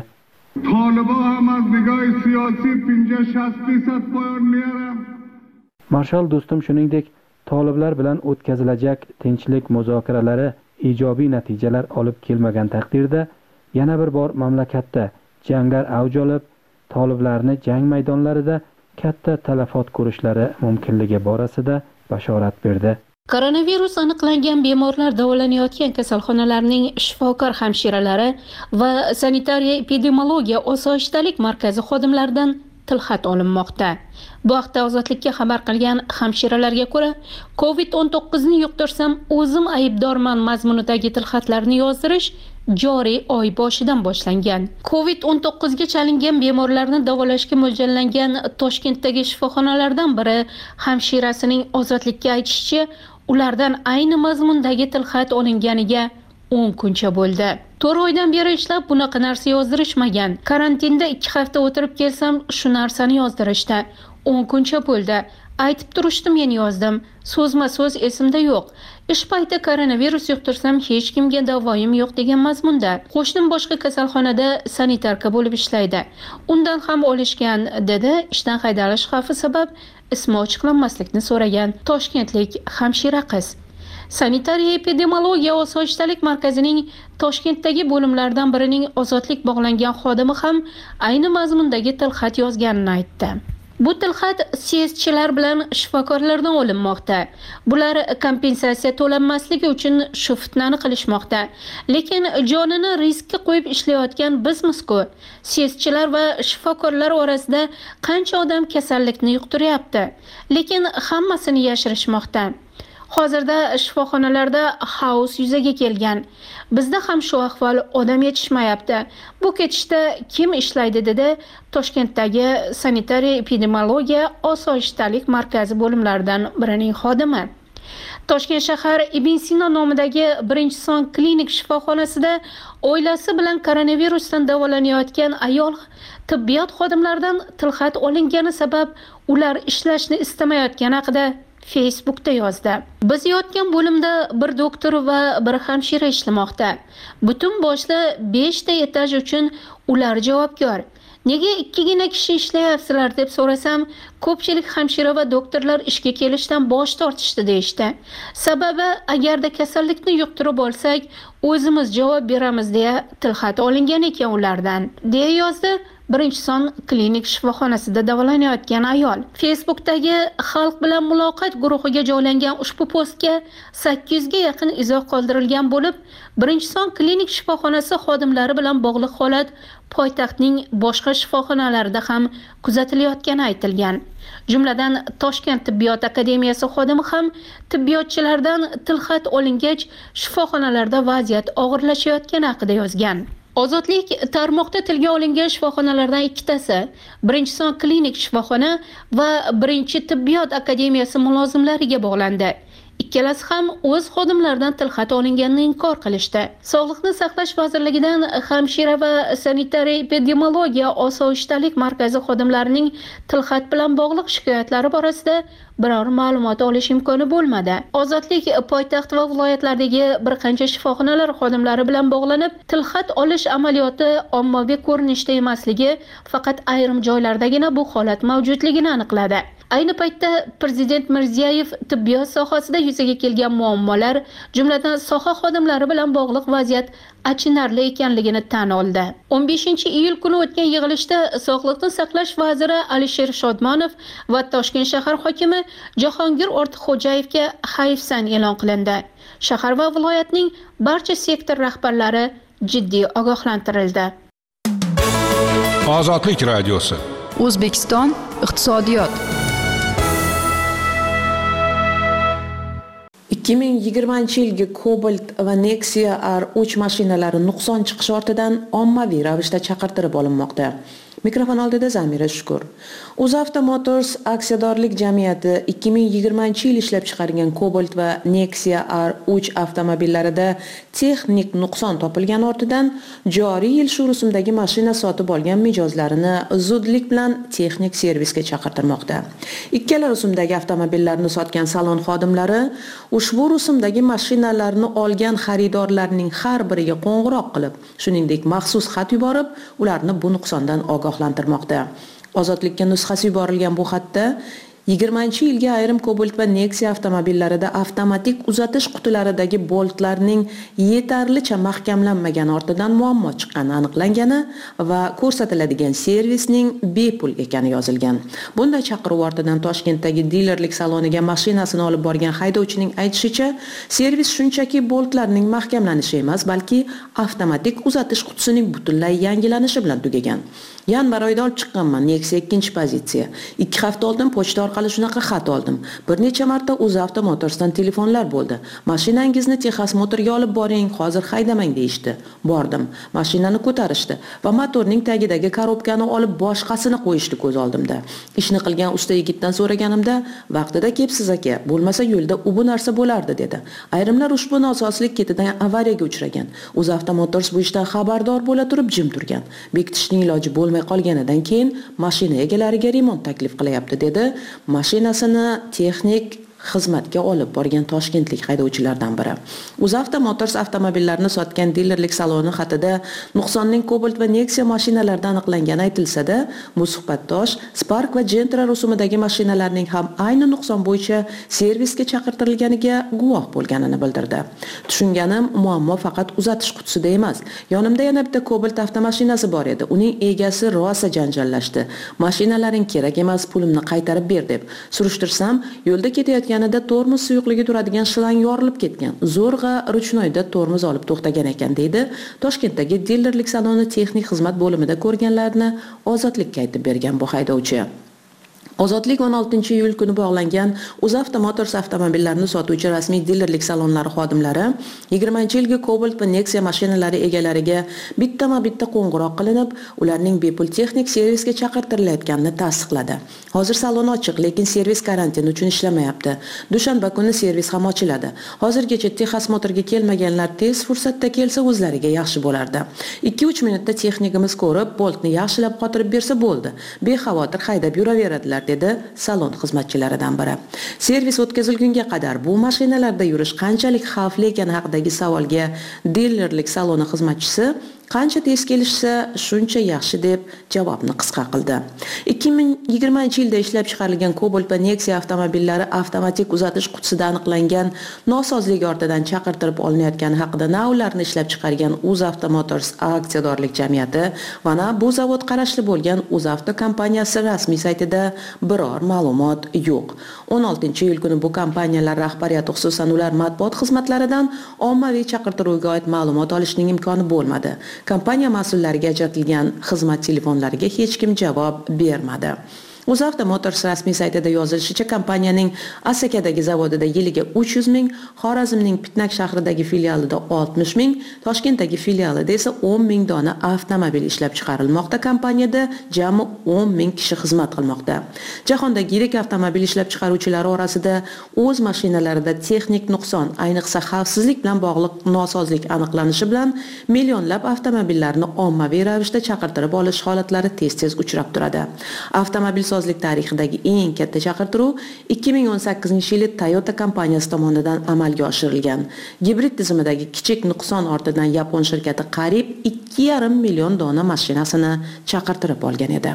Marshal Do'stum shuningdek, toliblar bilan o'tkazilajak tinchlik muzokaralari ijobiy natijalar olib kelmagan taqdirda yana bir bor mamlakatda janglar avj olib, toliblarni jang maydonlarida katta talafot ko'rishlari mumkinligi borasida bashorat berdi.
Koronavirus aniqlangan bemorlar davolanayotgan kasalxonalarning shifokor hamshiralari va sanitariya epidemiologiya osoyishtalik markazi xodimlaridan tilxat olinmoqda. Bu haqda Ozodlikka xabar qilgan hamshiralarga ko'ra, kovid o'n to'qqiz ni yuqtirsam o'zim aybdorman mazmunidagi tilxatlarni yozdirish joriy oy boshidan boshlangan. kovid o'n to'qqiz ga chalingan bemorlarni davolashga mo'ljallangan Toshkentdagi shifoxonalardan biri hamshirasining Ozodlikka aytishicha, ulardan ayni mazmundagi tilxat olinganiga o'n kuncha bo'ldi. to'rt oydan beri ishlab bunaqa narsa yozdirishmagan. Karantinda ikki hafta o'tirib kelsam, shu narsani yozdirishdi. o'n kuncha bo'ldi. Aytib turishdi, men yozdim. So'zma-so'z esimda yo'q. Ish payti koronavirus yuqtirsam hech kimga davoyim yo'q degan mazmunda. Qo'shnim boshqa kasalxonada sanitarka bo'lib ishlaydi. Undan ham olishgan, dedi. Ishdan haydalish xavfi sabab ismi ochiqlanmaslikni so'ragan toshkentlik hamshira qiz. Sanitariya epidemiologiya osoyishtalik markazining Toshkentdagi bo'limlaridan birining ozodlik bog'langan xodimi ham ayni mazmundagi tilxat yozganini aytdi. Bu tilxat C S chilar bilan shifokorlardan olinmoqda. Bular kompensatsiya to'lanmasligi uchun shu fitnani qilishmoqda. Lekin jonini riskka qo'yib ishlayotgan bizmiz-ku. C S chilar va shifokorlar orasida qancha odam kasallikni yuqtiryapti. Lekin hammasini yashirishmoqda. Hozirda shifoxonalarda xaos yuzaga kelgan. Bizda ham shu ahvol, odam yetishmayapti. Bu ketishda kim ishlaydi, dedi Toshkentdagi sanitariya epidemiologiya osoyishtalik markazi bo'limlaridan birining xodimi. Toshkent shahar Ibn Sino nomidagi birinchi son klinik shifoxonasida oilasi bilan koronavirusdan davolanayotgan ayol tibbiyot xodimlaridan tilxat olingani sabab ular ishlashni istamayotgani haqida Facebookda yozdi. Biz yotgan bo'limda bir doktor va bir hamshira ishlamoqda. Butun boshli besh ta etaj uchun ular javobgar. Nega ikkigina kishi ishlayapsizlar deb so'rasam, ko'pchilik hamshira va doktorlar ishga kelishdan bosh tortishdi deyishdi. Sababi, agarda kasallikni yuqtirib olsak, o'zimiz javob beramiz deya tilxat olingan ekan ulardan, deya yozdi birinchi son klinik shifoxonasida davolanayotgan ayol. Facebookdagi xalq bilan muloqot guruhiga joylangan ushbu postga sakkiz yuz ga yaqin izoh qoldirilgan bo'lib, birinchi son klinik shifoxonasi xodimlari bilan bog'liq holat poytaxtning boshqa shifoxonalarida ham kuzatilayotgani aytilgan. Jumladan Toshkent tibbiyot akademiyasi xodimi ham tibbiyotchilardan tilxat olingach, shifoxonalarda vaziyat og'irlashayotgani haqida yozgan. Ozodlik tarmoqda tilga olingan shifoxonalardan ikkitasi, birinchi son klinik shifoxona va birinchi tibbiyot akademiyasi mulozimlariga bog'landi. Ikkalasi ham o'z xodimlaridan tilxat olinganini inkor qilishdi. Sog'liqni saqlash vazirligidan hamshira va sanitariya epidemiologiya osoyishtalik markazi xodimlarining tilxat bilan bog'liq shikoyatlari borasida biror ma'lumot olish imkoni bo'lmadi. Ozodlik poytaxt va viloyatlardagi bir qancha shifoxonalar xodimlari bilan bog'lanib, tilxat olish amaliyoti ommaviy ko'rinishda emasligi, faqat ayrim joylardagina bu holat mavjudligini aniqladi. Ayni paytda Prezident Mirziyoyev tibbiyot sohasida yuzaga kelgan muammolar, jumladan soha xodimlari bilan bog'liq vaziyat achinarli ekanligini tan oldi. o'n beshinchi iyul kuni o'tgan yig'ilishda Sog'liqni saqlash vaziri Alisher Shodmonov va Toshkent shahar hokimi Jahongir Ortiqxo'jayevga hayfsan e'lon qilindi. Shahar va viloyatning barcha sektor rahbarlari jiddiy ogohlantirildi.
Ozodlik radiosi.
O'zbekiston iqtisodiyot.
ikki ming yigirmanchi yilgi Cobalt va Nexia R uch mashinalari nuqson chiqishi ortidan ommaviy ravishda chaqirtirib olinmoqda. Mikrofon oldida Zamira Shukur. UzAvto Motors aksiyadorlik jamiyati ikki ming yigirmanchi yil ishlab chiqargan Cobalt va Nexia R uch avtomobillarida texnik nuqson topilgani ortidan joriy yil shu rusumdagi mashina sotib olgan mijozlarini zudlik bilan texnik servisga chaqirtirmoqda. Ikkala rusumdagi avtomobillarni sotgan salon xodimlari ushbu rusumdagi mashinalarni olgan xaridorlarning har biriga qo'ng'iroq qilib, shuningdek maxsus xat yuborib, ularni bu nuqsondan ogohlantirmoqda. Ozodlikka nusxasi yuborilgan bu xatda yigirmanchi yilga ayrim Cobalt va Nexia avtomobillarida avtomatik uzatish qutilaridagi boltlarning yetarlicha mahkamlanmagani ortidan muammo chiqqani aniqlangani va ko'rsatiladigan servisning bepul ekani yozilgan. Bunday chaqiruv ortidan Toshkentdagi dilerlik saloniga mashinasini olib borgan haydovchining aytishicha, servis shunchaki boltlarning mahkamlanishi emas, balki avtomatik uzatish qutisining butunlay yangilanishi bilan tugagan. Yanvar oyida olib chiqqanman Nexia ikkinchi pozitsiya. ikki hafta oldin pochta orqali shunaqa xat oldim. Bir necha marta UzAvto Motorsdan telefonlar bo'ldi. Mashinangizni Texas Motorga olib boring, hozir haydamang deyishdi. Bordim. Mashinani ko'tarishdi va motorning tagidagi korobkani olib boshqasini qo'yishni ko'z oldimda. Ishni qilgan usta yigitdan so'raganimda, vaqtida kelibsiz aka, bo'lmasa yo'lda u bu narsa bo'lardi dedi. Ayrimlar ushbu nosozlik ketidan avariyaga uchragan. UzAvto Motors bu ishdan xabardor bo'la turib jim turgan. Bekitishning iloji bo'lmay qolganidan keyin mashina egalariga remont taklif qilyapti dedi. Mashinasini texnik xizmatga olib borgan toshkentlik haydovchilardan biri. UzAvto Motors avtomobillarini sotgan dilerlik saloni xatida nuqsonning Cobalt va Nexia mashinalarida aniqlangani aytilsa-da, bu suhbatdosh Spark va Gentra rusumidagi mashinalarning ham ayni nuqson bo'yicha servisga chaqirtirilganiga guvoh bo'lganini bildirdi. Tushunganim, muammo faqat uzatish qutisida emas. Yonimda yana bitta Cobalt avtomashinasi bor edi. Uning egasi rosa janjallashdi. Mashinalaring kerak emas, pulimni qaytarib ber deb. Surishtirsam, yo'lda ketayotgan yanada tormoz suyuqligi turadigan shlang yorilib ketgan. Zo'rg'a ruchnoyda tormoz olib to'xtagan ekan deydi. Toshkentdagi dilerlik saloni texnik xizmat bo'limida ko'rganlarni Ozodlikka aytib bergan bu haydovchi. Ozodlik o'n oltinchi iyul kuni bog'langan UzAvto Motors avtomobillarini sotuvchi rasmiy dilerlik salonlari xodimlari yigirmanchi yilgi Cobalt va Nexia mashinalari egalariga bittama-bitta qo'ng'iroq qilinib, ularning bepul texnik servisga chaqirtirilayotganini tasdiqladi. Hozir salon ochiq, lekin servis karantin uchun ishlamayapti. Dushanba kuni servis ham ochiladi. Hozirgacha Texas Motorga kelmaganlar tez fursatda kelsa o'zlariga yaxshi bo'lardi. ikki uch minutda texnikimiz ko'rib, boltni yaxshilab qotirib bersa bo'ldi. Bexavotir haydab yuraveradilar dedi salon xizmatchilaridan biri. Servis o'tkazilgunga qadar bu mashinalarda yurish qanchalik xavfli ekani haqidagi savolga dilerlik saloni xizmatchisi qancha tez kelishsa shuncha yaxshi deb javobni qisqa qildi. ikki ming yigirmanchi yilda ishlab chiqarilgan Cobalt va Nexia avtomobillari avtomatik uzatish qutisida aniqlangan nosozlik ortidan chaqirtirib olinayotgani haqida na ularni ishlab chiqargan UzAvto Motors aksiyadorlik jamiyati va na bu zavod qarashli bo'lgan UzAvto kompaniyasi rasmiy saytida biror ma'lumot yo'q. o'n oltinchi iyul kuni bu kompaniyalar rahbariyati, xususan ular matbuot xizmatlaridan ommaviy chaqirtiruvga oid ma'lumot olishning imkoni bo'lmadi. Kompaniya mas'ullariga ajratilgan xizmat telefonlariga hech kim javob bermadi. UzAvto Motors rasmiy saytida yozilishicha, kompaniyaning Asakadagi zavodida yiliga uch yuz ming, Xorazmning Pitnak shahridagi filialida oltmish ming, Toshkentdagi filialida esa o'n ming dona avtomobil ishlab chiqarilmoqda. Kompaniyada jami o'n ming kishi xizmat qilmoqda. Jahondagi yirik avtomobil ishlab chiqaruvchilari orasida o'z mashinalarida texnik nuqson, ayniqsa xavfsizlik bilan bog'liq nosozlik aniqlanishi bilan millionlab avtomobillarni ommaviy ravishda chaqirtirib olish holatlari tez-tez uchrab turadi. Avtomobil sozlik tarixidagi eng katta chaqirtiruv ikki ming o'n sakkizinchi yili Toyota kompaniyasi tomonidan amalga oshirilgan. Gibrid tizimidagi kichik nuqson ortidan yapon shirkati qariyb ikki yarim million dona mashinasini chaqirtirib olgan edi.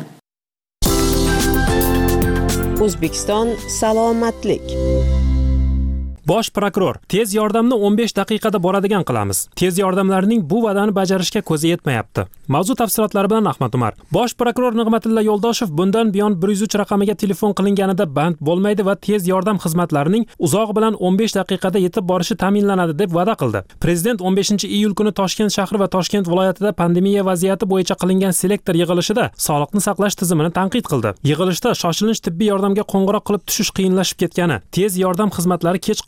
O'zbekiston salomatlik.
Bosh prokuror: tez yordamni o'n besh daqiqada boradigan qilamiz. Tez yordamlarning bu va'dani bajarishga ko'zi yetmayapti. Mavzu tafsilotlari bilan Ahmad Umar. Bosh prokuror Nig'matilla Yo'ldoshev bundan buyon bir yuz uch raqamiga telefon qilinganida band bo'lmaydi va tez yordam xizmatlarining uzoq bilan o'n besh daqiqada yetib borishi ta'minlanadi deb va'da qildi. Prezident o'n beshinchi iyul kuni Toshkent shahri va Toshkent viloyatida pandemiya vaziyati bo'yicha qilingan selektor yig'ilishida sog'liqni saqlash tizimini tanqid qildi. Yig'ilishda shoshilinch tibbiy yordamga qo'ng'iroq qilib tushish qiyinlashib ketgani, tez yordam xizmatlari kech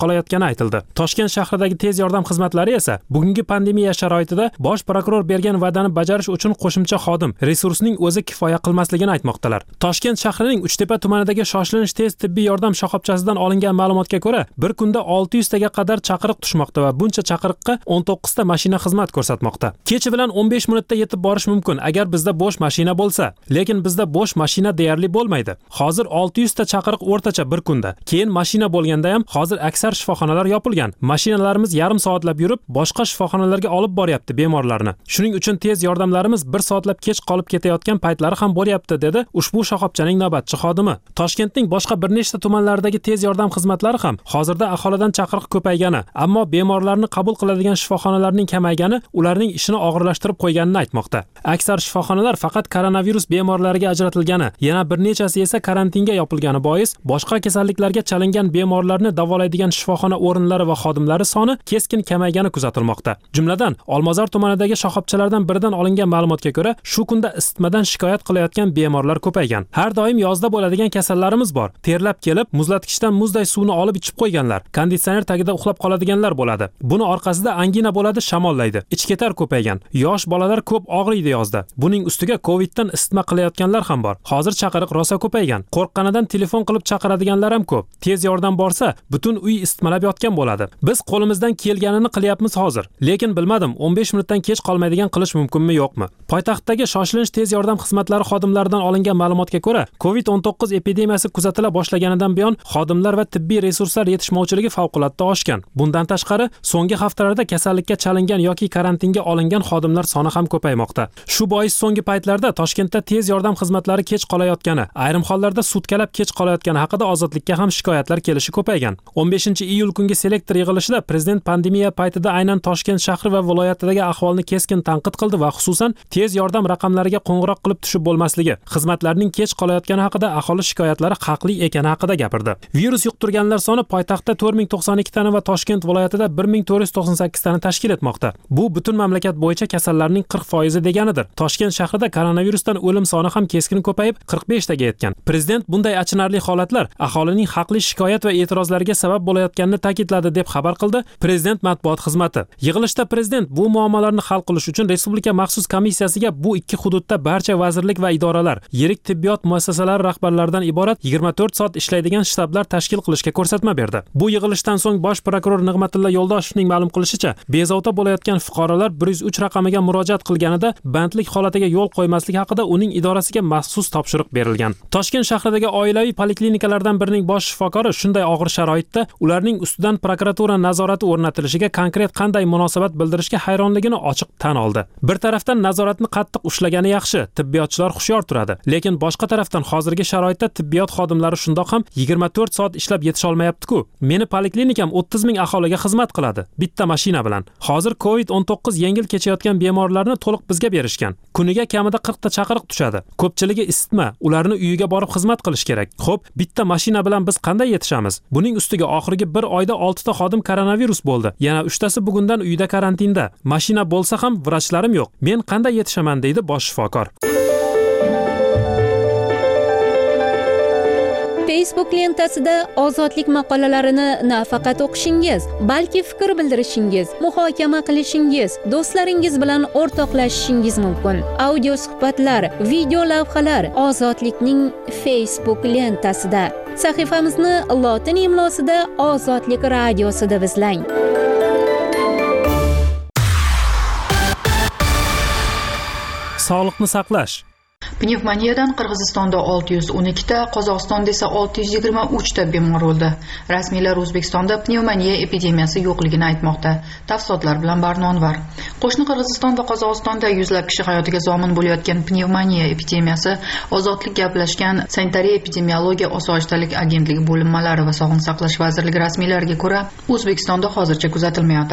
qolayotgani aytildi. Toshkent shahridagi tez yordam xizmatlari esa bugungi pandemiya sharoitida bosh prokuror bergan va'dani bajarish uchun qo'shimcha xodim, resursning o'zi kifoya qilmasligini aytmoqdalar. Toshkent shahrining Uchtepa tumanidagi shoshilinch tez tibbiy yordam shoxobchasidan olingan ma'lumotga ko'ra, bir kunda olti yuz taga qadar chaqiriq tushmoqda va buncha chaqiriqqa o'n to'qqiz ta mashina xizmat ko'rsatmoqda. Kecha bilan o'n besh minutda yetib borish mumkin agar bizda bo'sh mashina bo'lsa, lekin bizda bo'sh mashina deyarli bo'lmaydi. Hozir olti yuz ta chaqiriq o'rtacha bir kunda. Keyin mashina bo'lganda ham hozir aksar shifoxonalar yopilgan. Mashinalarimiz yarim soatlab yurib, boshqa shifoxonalarga olib boryapti bemorlarni. Shuning uchun tez yordamlarimiz bir soatlab kech qolib ketayotgan paytlari ham bo'lyapti, dedi ushbu shoxobchaning navbatchi xodimi. Toshkentning boshqa bir nechta tumanlaridagi tez yordam xizmatlari ham hozirda aholidan chaqiriq ko'paygani, ammo bemorlarni qabul qiladigan shifoxonalarning kamaygani ularning ishini og'irlashtirib qo'yganini aytmoqda. Aksar shifoxonalar faqat koronavirus bemorlariga ajratilgani, yana bir nechasi esa karantinga yopilgani bois boshqa kasalliklarga chalingan bemorlarni davolaydigan shifoxona o'rinlari va xodimlari soni keskin kamaygani kuzatilmoqda. Jumladan, Olmazor tumanidagi shoxobchalardan biridan olingan ma'lumotga ko'ra, shu kunda isitmadan shikoyat qilayotgan bemorlar ko'paygan. Har doim yozda bo'ladigan kasallarimiz bor. Terlab kelib, muzlatgichdan muzday suvni olib ichib qo'yganlar, konditsioner tagida uxlab qoladiganlar bo'ladi. Buni orqasida angina bo'ladi, shamollaydi. Ichketar ko'paygan. Yosh bolalar ko'p og'riydi yozda. Buning ustiga Coviddan isitma qilayotganlar ham bor. Hozir chaqiriq rosa ko'paygan. Qo'rqqanidan telefon qilib chaqiradiganlar ham ko'p. Tez yordam borsa, butun uy isitmalab yotgan bo'ladi. Biz qo'limizdan kelganini qilyapmiz hozir. Lekin bilmadim, o'n besh minutdan kech qolmaydigan qilish mumkinmi, yo'qmi? Poytaxtdagi shoshilinch tez yordam xizmatlari xodimlaridan olingan ma'lumotga ko'ra, Covid o'n to'qqiz epidemiyasi kuzatila boshlaganidan buyon xodimlar va tibbiy resurslar yetishmovchiligi favqulodda oshgan. Bundan tashqari, so'nggi haftalarda kasallikka chalingan yoki karantinga olingan xodimlar soni ham ko'paymoqda. Shu bois so'nggi paytlarda Toshkentda tez yordam xizmatlari kech qolayotgani, ayrim hollarda sutkalab kech qolayotgani haqida ozodlikka ham shikoyatlar kelishi ko'paygan. o'n beshinchi iyul kungi selektor yig'ilishida prezident pandemiya paytida aynan Toshkent shahri va viloyatidagi ahvolni keskin tanqid qildi va xususan tez yordam raqamlariga qo'ng'iroq qilib tushib bo'lmasligi, xizmatlarning kech qolayotgani haqida aholi shikoyatlari haqli ekani haqida gapirdi. Virus yuqtirganlar soni poytaxtda to'rt ming to'qson ikki tani va Toshkent viloyatida bir ming to'rt yuz to'qson sakkiz tani tashkil etmoqda. Bu butun mamlakat bo'yicha kasallarning qirq foizi deganidir. Toshkent shahrida koronavirusdan o'lim soni ham keskin ko'payib qirq besh taga yetgan. Prezident bunday achinarli holatlar aholining haqli shikoyat va e'tirozlariga sabab bo'layotganini ta'kidladi deb xabar qildi Prezident matbuot xizmati. Yig'ilishda prezident bu muammolarni hal qilish uchun Respublika maxsus komissiyasiga bu ikki hududda barcha vazirlik va idoralar, yirik tibbiyot muassasalari rahbarlaridan iborat yigirma to'rt soat ishlaydigan shtablar tashkil qilishga ko'rsatma berdi. Bu yig'ilishdan so'ng bosh prokuror Nig'matilla Yo'ldoshevning ma'lum qilishicha, bezovta bo'layotgan fuqarolar bir yuz uch raqamiga murojaat qilganida bandlik holatiga yo'l qo'ymaslik haqida uning idorasiga maxsus topshiriq berilgan. Toshkent shahridagi oilaviy poliklinikalardan birining bosh shifokori shunday og'ir sharoitda ularning ustidan prokuratura nazorati o'rnatilishiga konkret qanday munosabat bildirishga hayronligini ochiq tan oldi. Bir tarafdan nazoratni qattiq ushlagani yaxshi, tibbiyotchilar hushyor turadi, lekin boshqa tarafdan hozirgi sharoitda tibbiyot xodimlari shundoq ham yigirma to'rt soat ishlab yetisha olmayapti-ku. Meni poliklinikam o'ttiz ming aholiga xizmat qiladi, bitta mashina bilan. Hozir Covid o'n to'qqiz yengil kechayotgan bemorlarni to'liq bizga berishgan. Kuniga kamida qirq ta chaqiriq tushadi. Ko'pchiligi isitma, ularni uyiga borib xizmat qilish kerak. Xo'p, bitta mashina bilan biz qanday yetishamiz? Buning ustiga oxirgi bir oyda olti ta xodim koronavirus bo'ldi. Yana uch tasi bugundan uyda karantinda. Mashina bo'lsa ham vrachlarim yo'q. Men qanday yetishaman, deydi bosh shifokor.
Facebook lentasida ozodlik maqolalarini nafaqat o'qishingiz, balki fikr bildirishingiz, muhokama qilishingiz, do'stlaringiz bilan o'rtoqlashishingiz mumkin. Audio suhbatlar, video lavhalar Ozodlikning Facebook lentasida. Sahifamizni lotin imlosida Ozodlik radiosi deb izlang.
Sog'liqni saqlash.
Pnevmoniyadan Qirg'izistonda olti yuz o'n ikki ta, Qozog'istonda esa olti yuz yigirma uch ta bemor o'ldi. Rasmiylar O'zbekistonda pnevmoniya epidemiyasi yo'qligini aytmoqda. Tafsilotlar bilan Barnonvar. Qo'shni Qirg'iziston va Qozog'istonda yuzlab kishi hayotiga zomin bo'layotgan pnevmoniya epidemiyasi Ozodlik gaplashgan Sanitariya epidemiologiya osoyishtalik agentligi bo'linmalari va Sog'liqni saqlash vazirligi rasmiylariga ko'ra, O'zbekistonda hozircha kuzatilmayotir.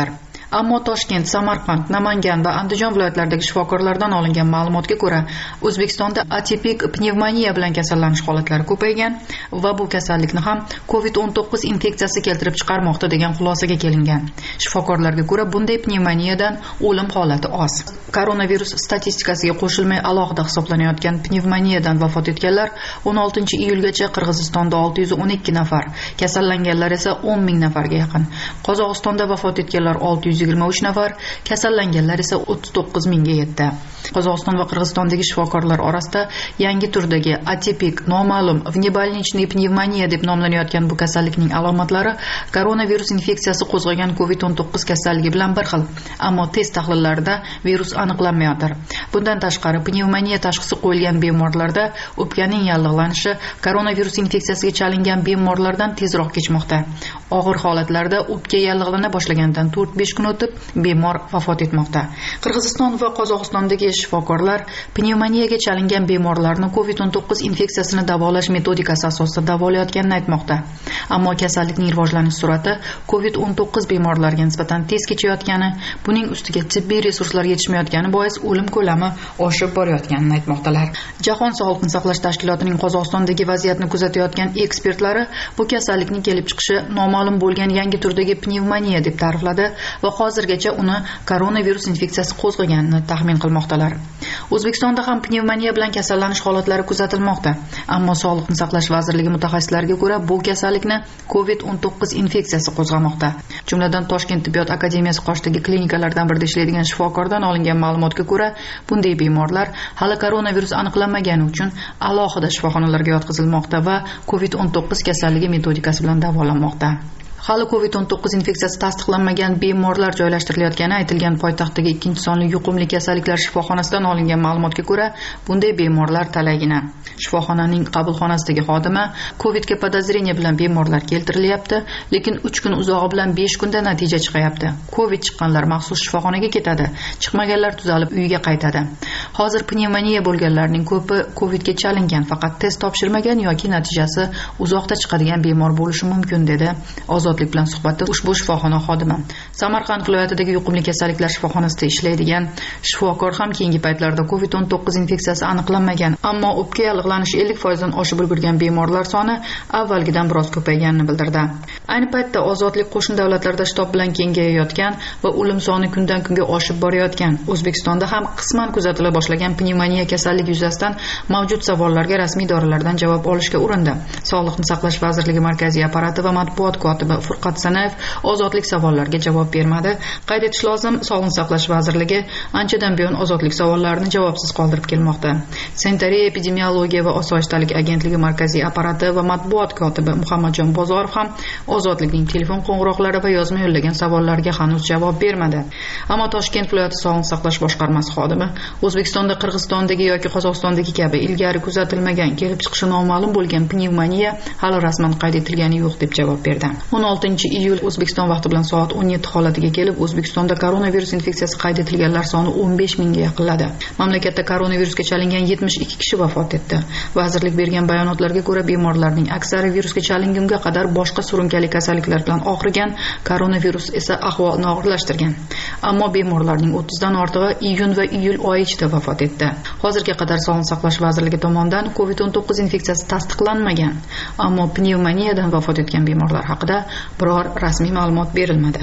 Ammo Toshkent, Samarqand, Namangan va Andijon viloyatlaridagi shifokorlardan olingan ma'lumotga ko'ra, O'zbekistonda atipik pnevmoniya bilan kasallanish holatlari ko'paygan va bu kasallikni ham covid o'n to'qqiz infeksiyasi keltirib chiqarmoqda degan xulosaga kelingan. Shifokorlarga ko'ra, bunday pnevmoniyadan o'lim holati oz. Koronavirus statistikasiga qo'shilmay alohida hisoblanayotgan pnevmoniyadan vafot etganlar o'n oltinchi iyulgacha Qirg'izistonda olti yuz o'n ikki nafar, kasallanganlar esa o'n ming nafarga yaqin. Qozog'istonda vafot etganlar olti yuz yigirma uch nafar, kasallanganlar esa o'ttiz to'qqiz mingga yetdi. Qozog'iston va Qirg'izistondagi shifokorlar orasida yangi turdagi atipik, noma'lum vnebolnichniy pnevmoniya deb nomlanayotgan bu kasallikning alomatlari koronavirus infeksiyasi qo'zg'agan covid o'n to'qqiz kasalligi bilan bir xil, ammo test tahlillarida virus aniqlanmayotir. Bundan tashqari, pnevmoniya tashxisi qo'yilgan bemorlarda o'pkaning yallig'lanishi koronavirus infeksiyasiga chalingan bemorlardan tezroq kechmoqda. Og'ir holatlarda o'pka yallig'lana boshlagandan to'rt besh kun o'tib bemor vafot etmoqda. Qirg'iziston va Qozog'istondagi shifokorlar pnevmoniyaga chalingan bemorlarni covid o'n to'qqiz infeksiyasini davolash metodikasi asosida davolayotganini aytmoqda. Ammo kasallikning rivojlanish sur'ati covid o'n to'qqiz bemorlariga nisbatan tez kechayotgani, buning ustiga tibbiy resurslar yetishmayotgani bois o'lim ko'lami oshib borayotganini aytmoqdalar. Jahon Sog'liqni saqlash tashkilotining Qozog'istondagi vaziyatni kuzatayotgan ekspertlari bu kasallikning kelib chiqishi noma'lum bo'lgan yangi turdagi pnevmoniya deb ta'rifladi va hozirgacha uni koronavirus infeksiyasi qo'zg'aganini taxmin qilmoqdalar. O'zbekistonda ham pnevmoniya bilan kasallanish holatlari kuzatilmoqda, ammo Sog'liqni saqlash vazirligi mutaxassislariga ko'ra bu kasallikni covid o'n to'qqiz infeksiyasi qo'zg'amoqda. Jumladan Toshkent tibbiyot akademiyasi qoshidagi klinikalardan birida ishlaydigan shifokordan olingan ma'lumotga ko'ra, bunday bemorlar hali koronavirus aniqlanmagani uchun alohida shifoxonalarga yotqizilmoqda va covid o'n to'qqiz kasalligi metodikasi bilan davolanmoqda. Hali covid o'n to'qqiz infeksiyasi tasdiqlanmagan bemorlar joylashtirilayotgani aytilgan poytaxtdagi ikkinchi sonli yuqumli kasalliklar shifoxonasidan olingan ma'lumotga ko'ra, bunday bemorlar talaygina. Shifoxonaning qabulxonasidagi xodima covidga podozreniya bilan bemorlar keltirilyapti, lekin uch kun uzog'i bilan besh kunda natija chiqayapti. Covid chiqqanlar maxsus shifoxonaga ketadi, chiqmaganlar tuzalib uyiga qaytadi. Hozir pnevmoniya bo'lganlarning ko'pi covidga chalingan, faqat test topshirmagan yoki natijasi uzoqda chiqadigan bemor bo'lishi mumkin dedi Ozodlik bilan suhbatda ushbu shifoxona xodimi. Samarqand viloyatidagi yuqumli kasalliklar shifoxonasida ishlaydigan shifokor ham keyingi paytlarda covid o'n to'qqiz infeksiyasi aniqlanmagan, ammo o'pka yallig'lanishi ellik foiz dan oshib ulgurgan bemorlar soni avvalgidan biroz ko'payganini bildirdi. Ayni paytda Ozodlik qo'shni davlatlarda shtab bilan kengayayotgan va o'lim soni kundan kunga oshib borayotgan O'zbekistonda ham qisman kuzatila boshlagan pnevmoniya kasalligi yuzasidan mavjud savollarga rasmiy idoralardan javob olishga urindi. Sog'liqni saqlash vazirligi markaziy apparati va matbuot kotibi Furqat Sanayev Ozodlik savollariga javob bermadi. Qayd etish lozim, Sog'liqni saqlash vazirligi anchadan buyon Ozodlik savollarini javobsiz qoldirib kelmoqda. Sanitariya, epidemiologiya va osoyishtalik agentligi markaziy apparati va matbuot kotibi Muhammadjon Bozorov ham Ozodlikning telefon qo'ng'iroqlari va yozma yo'llagan savollariga hanuz javob bermadi. Ammo Toshkent viloyati Sog'liqni saqlash boshqarmasi xodimi O'zbekistonda, Qirg'izistondagi yoki Qozog'istondagi kabi ilgari kuzatilmagan, kelib chiqishi noma'lum bo'lgan pnevmoniya hali rasman qayd etilgani yo'q deb javob berdi. o'n oltinchi iyul O'zbekiston vaqti bilan soat o'n yetti holatiga kelib, O'zbekistonda koronavirus infeksiyasi qayd etilganlar soni o'n besh mingga yaqinladi. Mamlakatda koronavirusga chalingan yetmish ikki kishi vafot etdi. Vazirlik bergan bayonotlarga ko'ra, bemorlarning aksari virusga chalingunga qadar boshqa surunkali kasalliklar bilan og'rigan, koronavirus esa ahvolni og'irlashtirgan. Ammo bemorlarning o'ttiz dan ortig'i iyun va iyul oyi ichida vafot etdi. Hozirga qadar Sog'liqni saqlash vazirligi tomonidan covid o'n to'qqiz infeksiyasi tasdiqlanmagan, ammo pnevmoniyadan vafot etgan bemorlar haqida biror rasmiy ma'lumot berilmadi.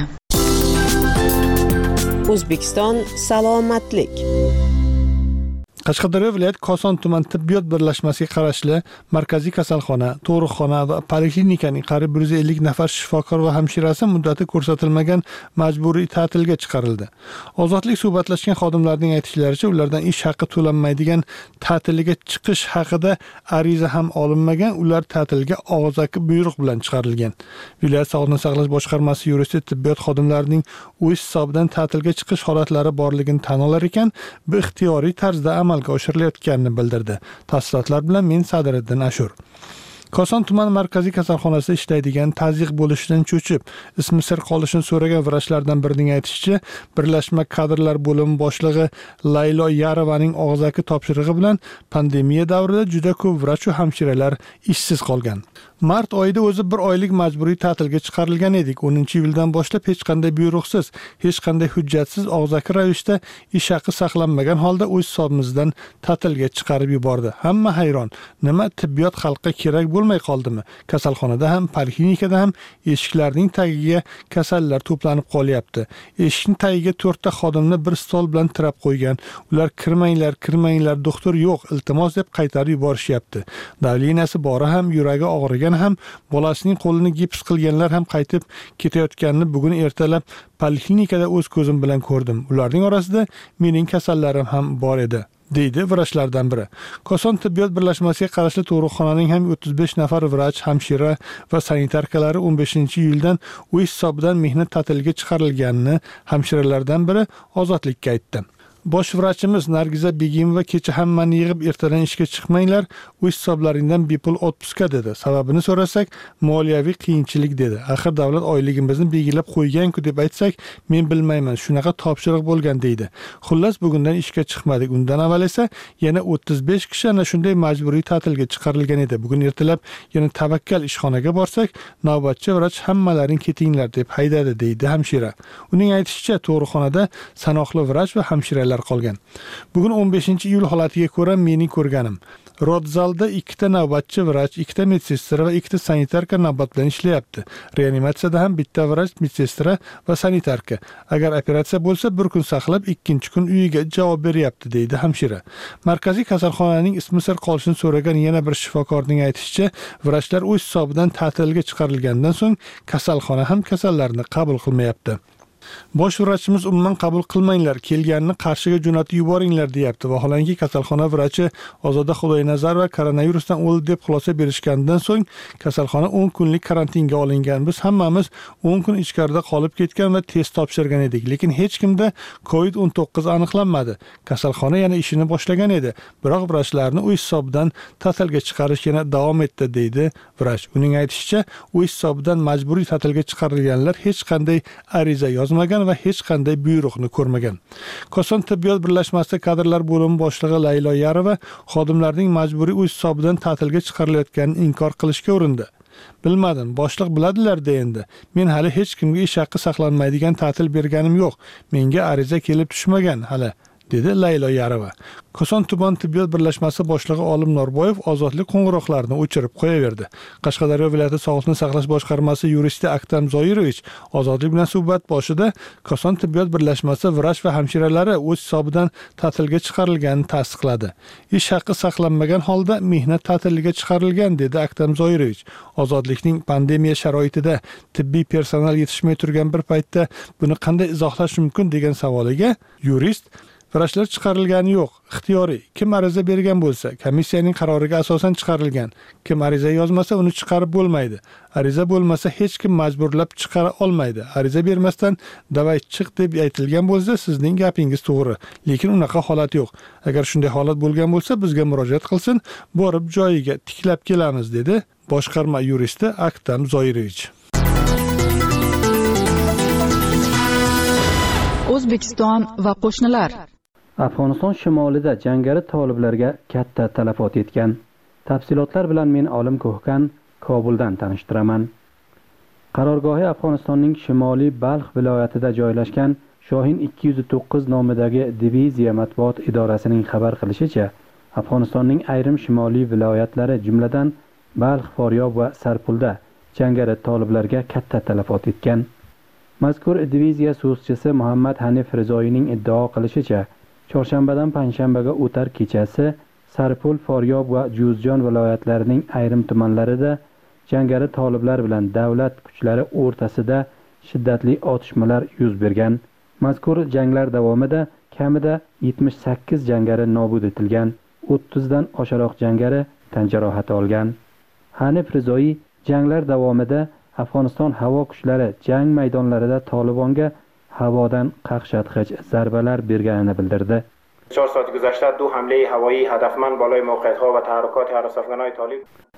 O'zbekiston salomatlik.
Qashqadaryo viloyat Koson tuman tibbiyot birlashmasiga qarashli markaziy kasalxona, tug'ruqxona va poliklinikaning qariyb bir yuz ellik nafar shifokor va hamshirasi muddati ko'rsatilmagan majburiy ta'tilga chiqarildi. Ozodlik suhbatlashgan xodimlarning aytishlaricha, ulardan ish haqi to'lanmaydigan ta'tilga chiqish haqida ariza ham olinmagan, ular ta'tilga og'zaki buyruq bilan chiqarilgan. Viloyat Sog'liqni saqlash boshqarmasi yuristi tibbiyot xodimlarining o'z hisobidan ta'tilga chiqish holatlari borligini tan olar ekan, bu ixtiyoriy tarzda amal amalga oshirilayotganini bildirdi. Tafsilotlar bilan men Sadiriddin Ashur. Koson tuman markaziy kasalxonasida ishlaydigan tazyiq bo'lishidan cho'chib, ismi sir qolishini so'ragan vrachlardan birining aytishicha, birlashma kadrlar bo'limi boshlig'i Laylo Yarovaning og'zaki topshirig'i bilan pandemiya davrida juda ko'p vrach va hamshiralar ishsiz qolgan. Mart oyida o'zi bir oylik majburiy ta'tilga chiqarilgan edik. o'ninchi iyuldan boshlab hech qanday buyruqsiz, hech qanday hujjatsiz og'zaki ravishda ish haqi saqlanmagan holda o'z hisobimizdan ta'tilga chiqarib yubordi. Hamma hayron. Nima tibbiyot xalqqa kerak bo'lmay qoldimi? Kasalxonada ham, poliklinikada ham eshiklarning tagiga kasallar to'planib qolyapti. Eshikning tagiga to'rtta xodimni bir stol bilan tirab qo'ygan. Ular kirmanglar, kirmanglar, doktor yo'q, iltimos deb qaytarib yuborishyapti. Davleniyasi bori ham, yuragi og'rigan ham, bolasining qo'lini gips qilganlar ham qaytib ketayotganini bugun ertalab poliklinikada o'z ko'zim bilan ko'rdim. Ularning orasida mening kasallarim ham bor edi, deydi vrachlardan biri. Koson tibbiyot birlashmasiga qarashli tug'ruqxonaning ham o'ttiz besh nafar vrach, hamshira va sanitarkalari o'n beshinchi iyuldan uy hisobidan mehnat ta'tiliga chiqarilganini hamshiralardan biri Ozodlikka aytdi. Bosh vrachimiz Nargiza Begimova kecha hammani yig'ib ertadan ishga chiqmanglar, uy hisoblaringdan bepul otpuska dedi. Sababini so'rasak, moliyaviy qiyinchilik dedi. Axir davlat oyligimizni belgilab qo'ygan-ku deb aytsak, men bilmayman, shunaqa topshiriq bo'lgan deydi. Xullas bugundan ishga chiqmadik. Undan avval esa yana o'ttiz besh kishi ana shunday majburiy ta'tilga chiqarilgan edi. Bugun ertalab yana tavakkal ishxonaga borsak, navbatchi vrach hammalaring ketinglar deb haydadi deydi hamshira. Uning aytishicha, tug'ruqxonada sanoqli vrach va hamshiralar qolgan. Bugun o'n beshinchi iyul holatiga ko'ra mening ko'rganim. Rodzalda ikkita navbatchi vrach, ikkita medsestra va ikkita sanitarka navbat bilan ishlayapti. Reanimatsiyada ham bitta vrach, medsestra va sanitarka. Agar operatsiya bo'lsa, bir kun saqlab, ikkinchi kun uyiga javob beryapti, deydi hamshira. Markaziy kasalxonaning ismi sir qolishini so'ragan yana bir shifokorning aytishicha, vrachlar o'z hisobidan ta'tilga chiqarilgandan so'ng kasalxona ham kasallarni qabul qilmayapti. Bosh vrachimiz umuman qabul qilmanglar, kelganini Qarshiga jo'natib yuboringlar deyapti. Vaholanki kasalxona vrachi Ozoda Xudoynazarova koronavirusdan o'ldi deb xulosa berishgandan so'ng kasalxona o'n kunlik karantinga olingan. Biz hammamiz o'n kun ichkarida qolib ketgan va test topshirgan edik, lekin hech kimda covid o'n to'qqiz aniqlanmadi. Kasalxona yana ishini boshlagan edi, biroq vrachlarni uy hisobidan ta'tilga chiqarish yana davom etdi, deydi vrach. Uning aytishicha, uy hisobidan majburiy ta'tilga chiqarilganlar hech qanday ariza yozmagan va hech qanday buyruqni ko'rmagan. Koson tibbiyot birlashmasida kadrlar bo'limi boshlig'i Laylo Yarova xodimlarning majburiy uy hisobidan ta'tilga chiqarilayotganini inkor qilishga urindi. Bilmadim, boshliq biladilar-da endi. Men hali hech kimga ish haqi saqlanmaydigan ta'til berganim yo'q. Menga ariza kelib tushmagan hali, dedi Laylo Yarova. Koson tuman tibbiyot birlashmasi boshlig'i Olim Norboyev ozodlik qo'ng'iroqlarini o'chirib qo'yaverdi. Qashqadaryo viloyati sog'liqni saqlash boshqarmasi yuristi Aktam Zoirovich ozodlik bilan suhbat boshida Koson tibbiyot birlashmasi vrach va hamshiralari o'z hisobidan ta'tilga chiqarilganini tasdiqladi. Ish haqi saqlanmagan holda mehnat ta'tiliga chiqarilgan, dedi Aktam Zoirovich. Ozodlikning pandemiya sharoitida tibbiy personal yetishmay turgan bir paytda buni qanday izohlash mumkin degan savoliga yurist vrachlar chiqarilgani yo'q, ixtiyoriy. Kim ariza bergan bo'lsa, komissiyaning qaroriga asosan chiqarilgan. Kim ariza yozmasa, uni chiqarib bo'lmaydi. Ariza bo'lmasa, hech kim majburlab chiqara olmaydi. Ariza bermasdan davay chiq deb aytilgan bo'lsa, sizning gapingiz to'g'ri, lekin unaqa holat yo'q. Agar shunday holat bo'lgan bo'lsa, bizga murojaat qilsin, borib joyiga tiklab kelamiz, dedi boshqarma yuristi Aktam Zoirovich.
O'zbekiston va qo'shnilar.
Afg'oniston shimolida jangari toliblarga katta talafot yetgan. Tafsilotlar bilan men Olim Ko'hkan Kobuldan tanishtiraman. Qarorgohi Afg'onistonning shimoliy Balx viloyatida joylashgan Shohin ikki yuz to'qqiz nomidagi diviziya matbuot idorasining xabar qilishicha, Afg'onistonning ayrim shimoliy viloyatlari jumladan Balx, Foryob va Sarpulda jangari toliblarga katta talafot yetgan. Mazkur diviziya so'zchisi Muhammad Hanif Rizoyining iddao qilishicha, chorshanbadan panshanbaga o'tar kechasi Sarpul, Foryob va Juzjon viloyatlarining ayrim tumanlarida jangari toliblar bilan davlat kuchlari o'rtasida shiddatli otishmalar yuz bergan. Mazkur janglar davomida kamida yetmish sakkiz jangari nobud etilgan, o'ttiz dan oshiqroq jangari tan jarohati olgan. Hanif Rizoyi janglar davomida Afg'oniston havo kuchlari jang maydonlarida Tolibonga havodan qaqshatqich zarbalar berganini bildirdi.
چهار ساعت گذشته دو حمله هوایی هدفمند بالای موقعیت‌ها و تحرکات حراسافگان‌های طالب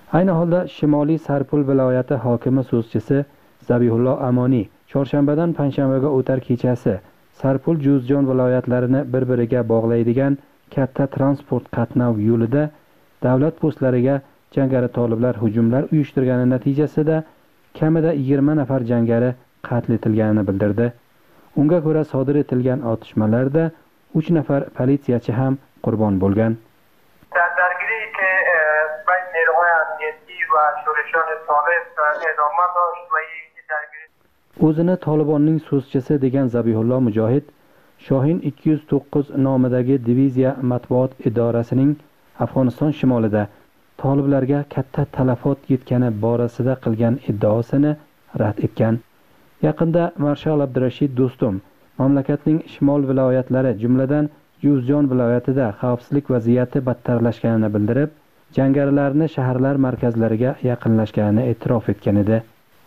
Ayni holda Shimoliy Sarpul viloyati hokimi so'zchisi Zabihullo Amoniy chorshanbadan panshanbaga o'tar kechasi Sarpul Juzjon viloyatlarini bir-biriga bog'laydigan katta transport qatnov yo'lida davlat postlariga jangari toliblar hujumlar uyushtirgani natijasida kamida yigirma nafar jangari qatl etilganini bildirdi. Unga ko'ra sodir etilgan otishmalarda uch nafar politsiyachi ham qurbon bo'lgan.
درگیری که بین نیروهای امنیتی و شورشیان طالب ادامه داشت و یک درگیری
o'zini Tolibonning so'zchisi degan Zabihullo Mujohid Shohin ikki yuz to'qqiz nomidagi diviziya matbuot idorasining Afg'oniston shimolida toliblarga katta talafot yetgani borasida qilgan iddaosini rad etgan. Yaqinda Marshal Abdurashid Do'stum mamlakatning shimol viloyatlari jumladan Juzjon viloyatida xavfsizlik vaziyati battarlashganini bildirib, jangarilarni shaharlar markazlariga yaqinlashganini e'tirof etgan edi.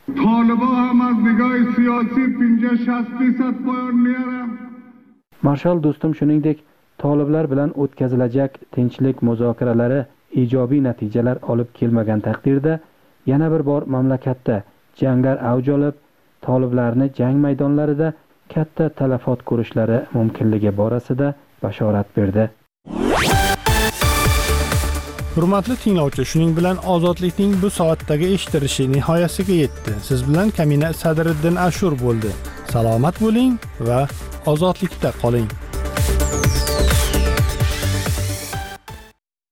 Marshal Do'stum shuningdek, toliblar bilan o'tkazilajak tinchlik muzokaralari ijobiy natijalar olib kelmagan taqdirda yana bir bor mamlakatda janglar avj olib, toliblarni jang maydonlarida katta talafot ko'rishlari mumkinligi borasida bashorat berdi.
Hurmatli tinglovchi, shuning bilan ozodlikning bu soatdagi eshitilishi nihoyasiga yetdi. Siz bilan Kamina Sadriddin Ashur bo'ldi. Salomat bo'ling va ozodlikda qoling.